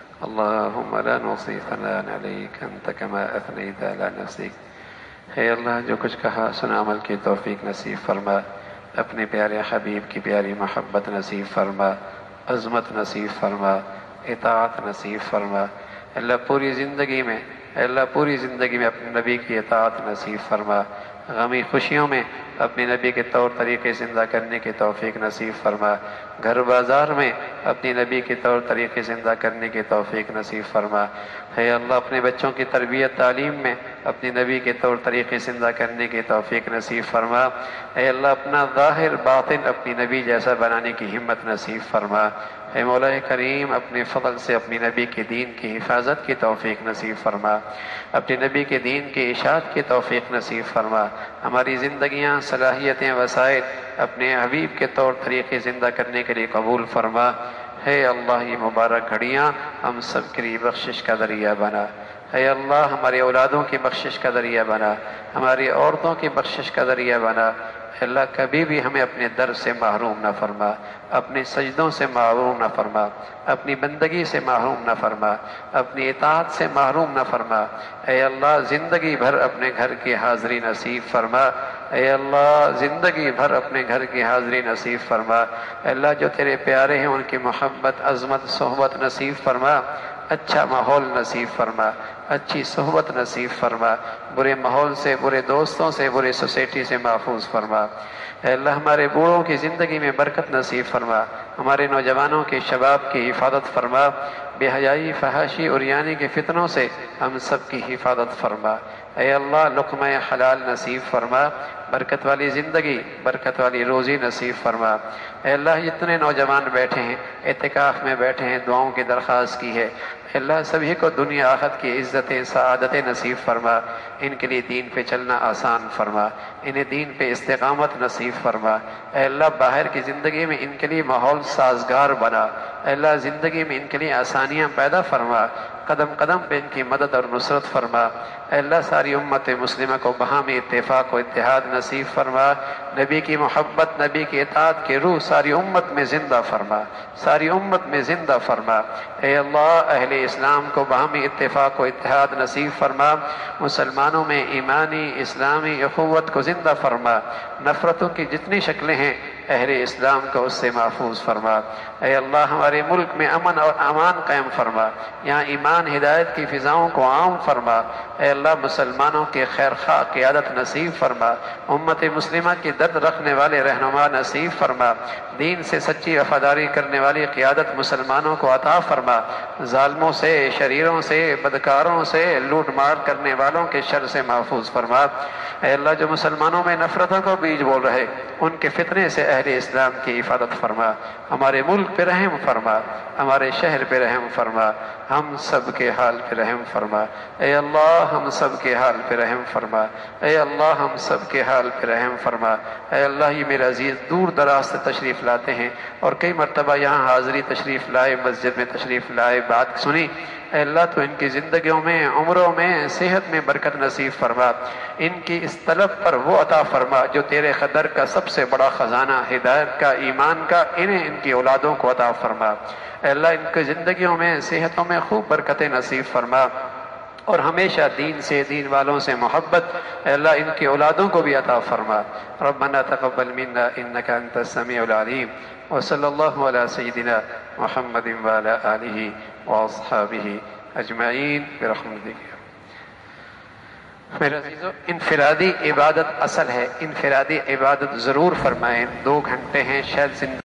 اللهم لا نحصي ثناء عليك أنت كما أثنيت على نفسك اے اللہ جو کچھ کہا سنا عمل کی توفیق نصیب فرما، اپنے پیارے حبیب کی پیاری محبت نصیب فرما، عظمت نصیب فرما، اطاعت نصیب فرما۔ اللہ پوری زندگی میں اپنے نبی کی اطاعت نصیب فرما، غمی خوشیوں میں اپنے نبی کے طور طریقے زندہ کرنے کی توفیق نصیب فرما، گھر بازار میں اپنے نبی کے طور طریقے زندہ کرنے کی توفیق نصیب فرما۔ اے اللہ اپنے بچوں کی تربیت تعلیم میں اپنے نبی کے طور طریقے زندہ کرنے کی توفیق نصیب فرما۔ اے اللہ اپنا ظاہر باطن اپنی نبی جیسا بنانے کی ہمت نصیب فرما۔ اے مولا کریم اپنے فضل سے اپنی نبی کے دین کی حفاظت کی توفیق نصیب فرما، اپنے نبی کے دین کی اشاعت کی توفیق نصیب فرما۔ ہماری زندگیاں صلاحیتیں وسائل اپنے حبیب کے طور طریقے زندہ کرنے کے لیے قبول فرما۔ اے اللہ یہ مبارک گھڑیاں ہم سب کے لیے بخشش کا ذریعہ بنا۔ اے اللہ ہمارے اولادوں کی بخشش کا ذریعہ بنا، ہماری عورتوں کی بخشش کا ذریعہ بنا۔ اے اللہ کبھی بھی ہمیں اپنے در سے محروم نہ فرما، اپنے سجدوں سے محروم نہ فرما، اپنی بندگی سے محروم نہ فرما، اپنی اطاعت سے محروم نہ فرما۔ اے اللہ زندگی بھر اپنے گھر کی حاضری نصیب فرما۔ اے اللہ زندگی بھر اپنے گھر کی حاضری نصیب فرما۔ اے اللہ جو تیرے پیارے ہیں ان کی محبت عظمت صحبت نصیب فرما، اچھا ماحول نصیب فرما، اچھی صحبت نصیب فرما، برے ماحول سے برے دوستوں سے برے سوسائٹی سے محفوظ فرما۔ اے اللہ ہمارے بوڑھوں کی زندگی میں برکت نصیب فرما، ہمارے نوجوانوں کے شباب کی حفاظت فرما، بے حیائی فحاشی عریانی کے فتنوں سے ہم سب کی حفاظت فرما۔ اے اللہ لقمہ حلال نصیب فرما، برکت والی زندگی برکت والی روزی نصیب فرما۔ اے اللہ جتنے نوجوان بیٹھے ہیں اعتکاف میں بیٹھے ہیں دعاؤں کی درخواست کی ہے، اے اللہ سبھی کو دنیا آخرت کی عزتیں سعادتیں نصیب فرما، ان کے لیے دین پہ چلنا آسان فرما، انہیں دین پہ استقامت نصیب فرما۔ اے اللہ باہر کی زندگی میں ان کے لیے ماحول سازگار بنا، اے اللہ زندگی میں ان کے لیے آسانیاں پیدا فرما، قدم قدم پہ ان کی مدد اور نصرت فرما۔ اے اللہ ساری امت مسلمہ کو باہمی اتفاق و اتحاد نصیب فرما، نبی کی محبت نبی کی اطاعت کی روح ساری امت میں زندہ فرما، ساری امت میں زندہ فرما۔ اے اللہ اہل اسلام کو باہمی اتفاق و اتحاد نصیب فرما، مسلمانوں میں ایمانی اسلامی اخوت کو زندہ فرما، نفرتوں کی جتنی شکلیں ہیں اہل اسلام کو اس سے محفوظ فرما۔ اے اللہ ہمارے ملک میں امن اور امان قائم فرما، یہاں ایمان ہدایت کی فضاؤں کو عام فرما۔ اے اللہ مسلمانوں کے خیر خواہ قیادت نصیب فرما، امت مسلمہ کی درد رکھنے والے رہنما نصیب فرما، دین سے سچی وفاداری کرنے والی قیادت مسلمانوں کو عطا فرما، ظالموں سے شریروں سے بدکاروں سے لوٹ مار کرنے والوں کے شر سے محفوظ فرما۔ اے اللہ جو مسلمانوں میں نفرتوں کو بیج بول رہے ان کے فتنے سے اہل اسلام کی حفاظت فرما، ہمارے ملک پہ رحم فرما، ہمارے شہر پہ رحم فرما، ہم سب کے حال پہ رحم فرما۔ اے اللہ ہم سب کے حال پہ رحم فرما، اے اللہ ہم سب کے حال پہ رحم فرما۔ اے اللہ یہ میرے عزیز دور دراز سے تشریف لاتے ہیں اور کئی مرتبہ یہاں حاضری تشریف لائے، مسجد میں تشریف لائے، بات سنی۔ اے اللہ تو ان کی زندگیوں میں عمروں میں صحت میں برکت نصیب فرما، ان کی اس طلب پر وہ عطا فرما جو تیرے قدر کا سب سے بڑا خزانہ ہدایت کا ایمان کا انہیں ان کی اولادوں کو عطا فرما۔ اے اللہ ان کی زندگیوں میں صحتوں میں خوب برکتیں نصیب فرما اور ہمیشہ دین سے دین والوں سے محبت اے اللہ ان کی اولادوں کو بھی عطا فرما۔ ربنا تقبل منا انك انت السميع العليم وصلی اللہ علی سیدنا محمد وعلی آلہ واصحابہ اجمعین برحمتک۔ میرے عزیزو انفرادی عبادت اصل ہے، انفرادی عبادت ضرور فرمائیں، 2 گھنٹے ہیں شاید زندگی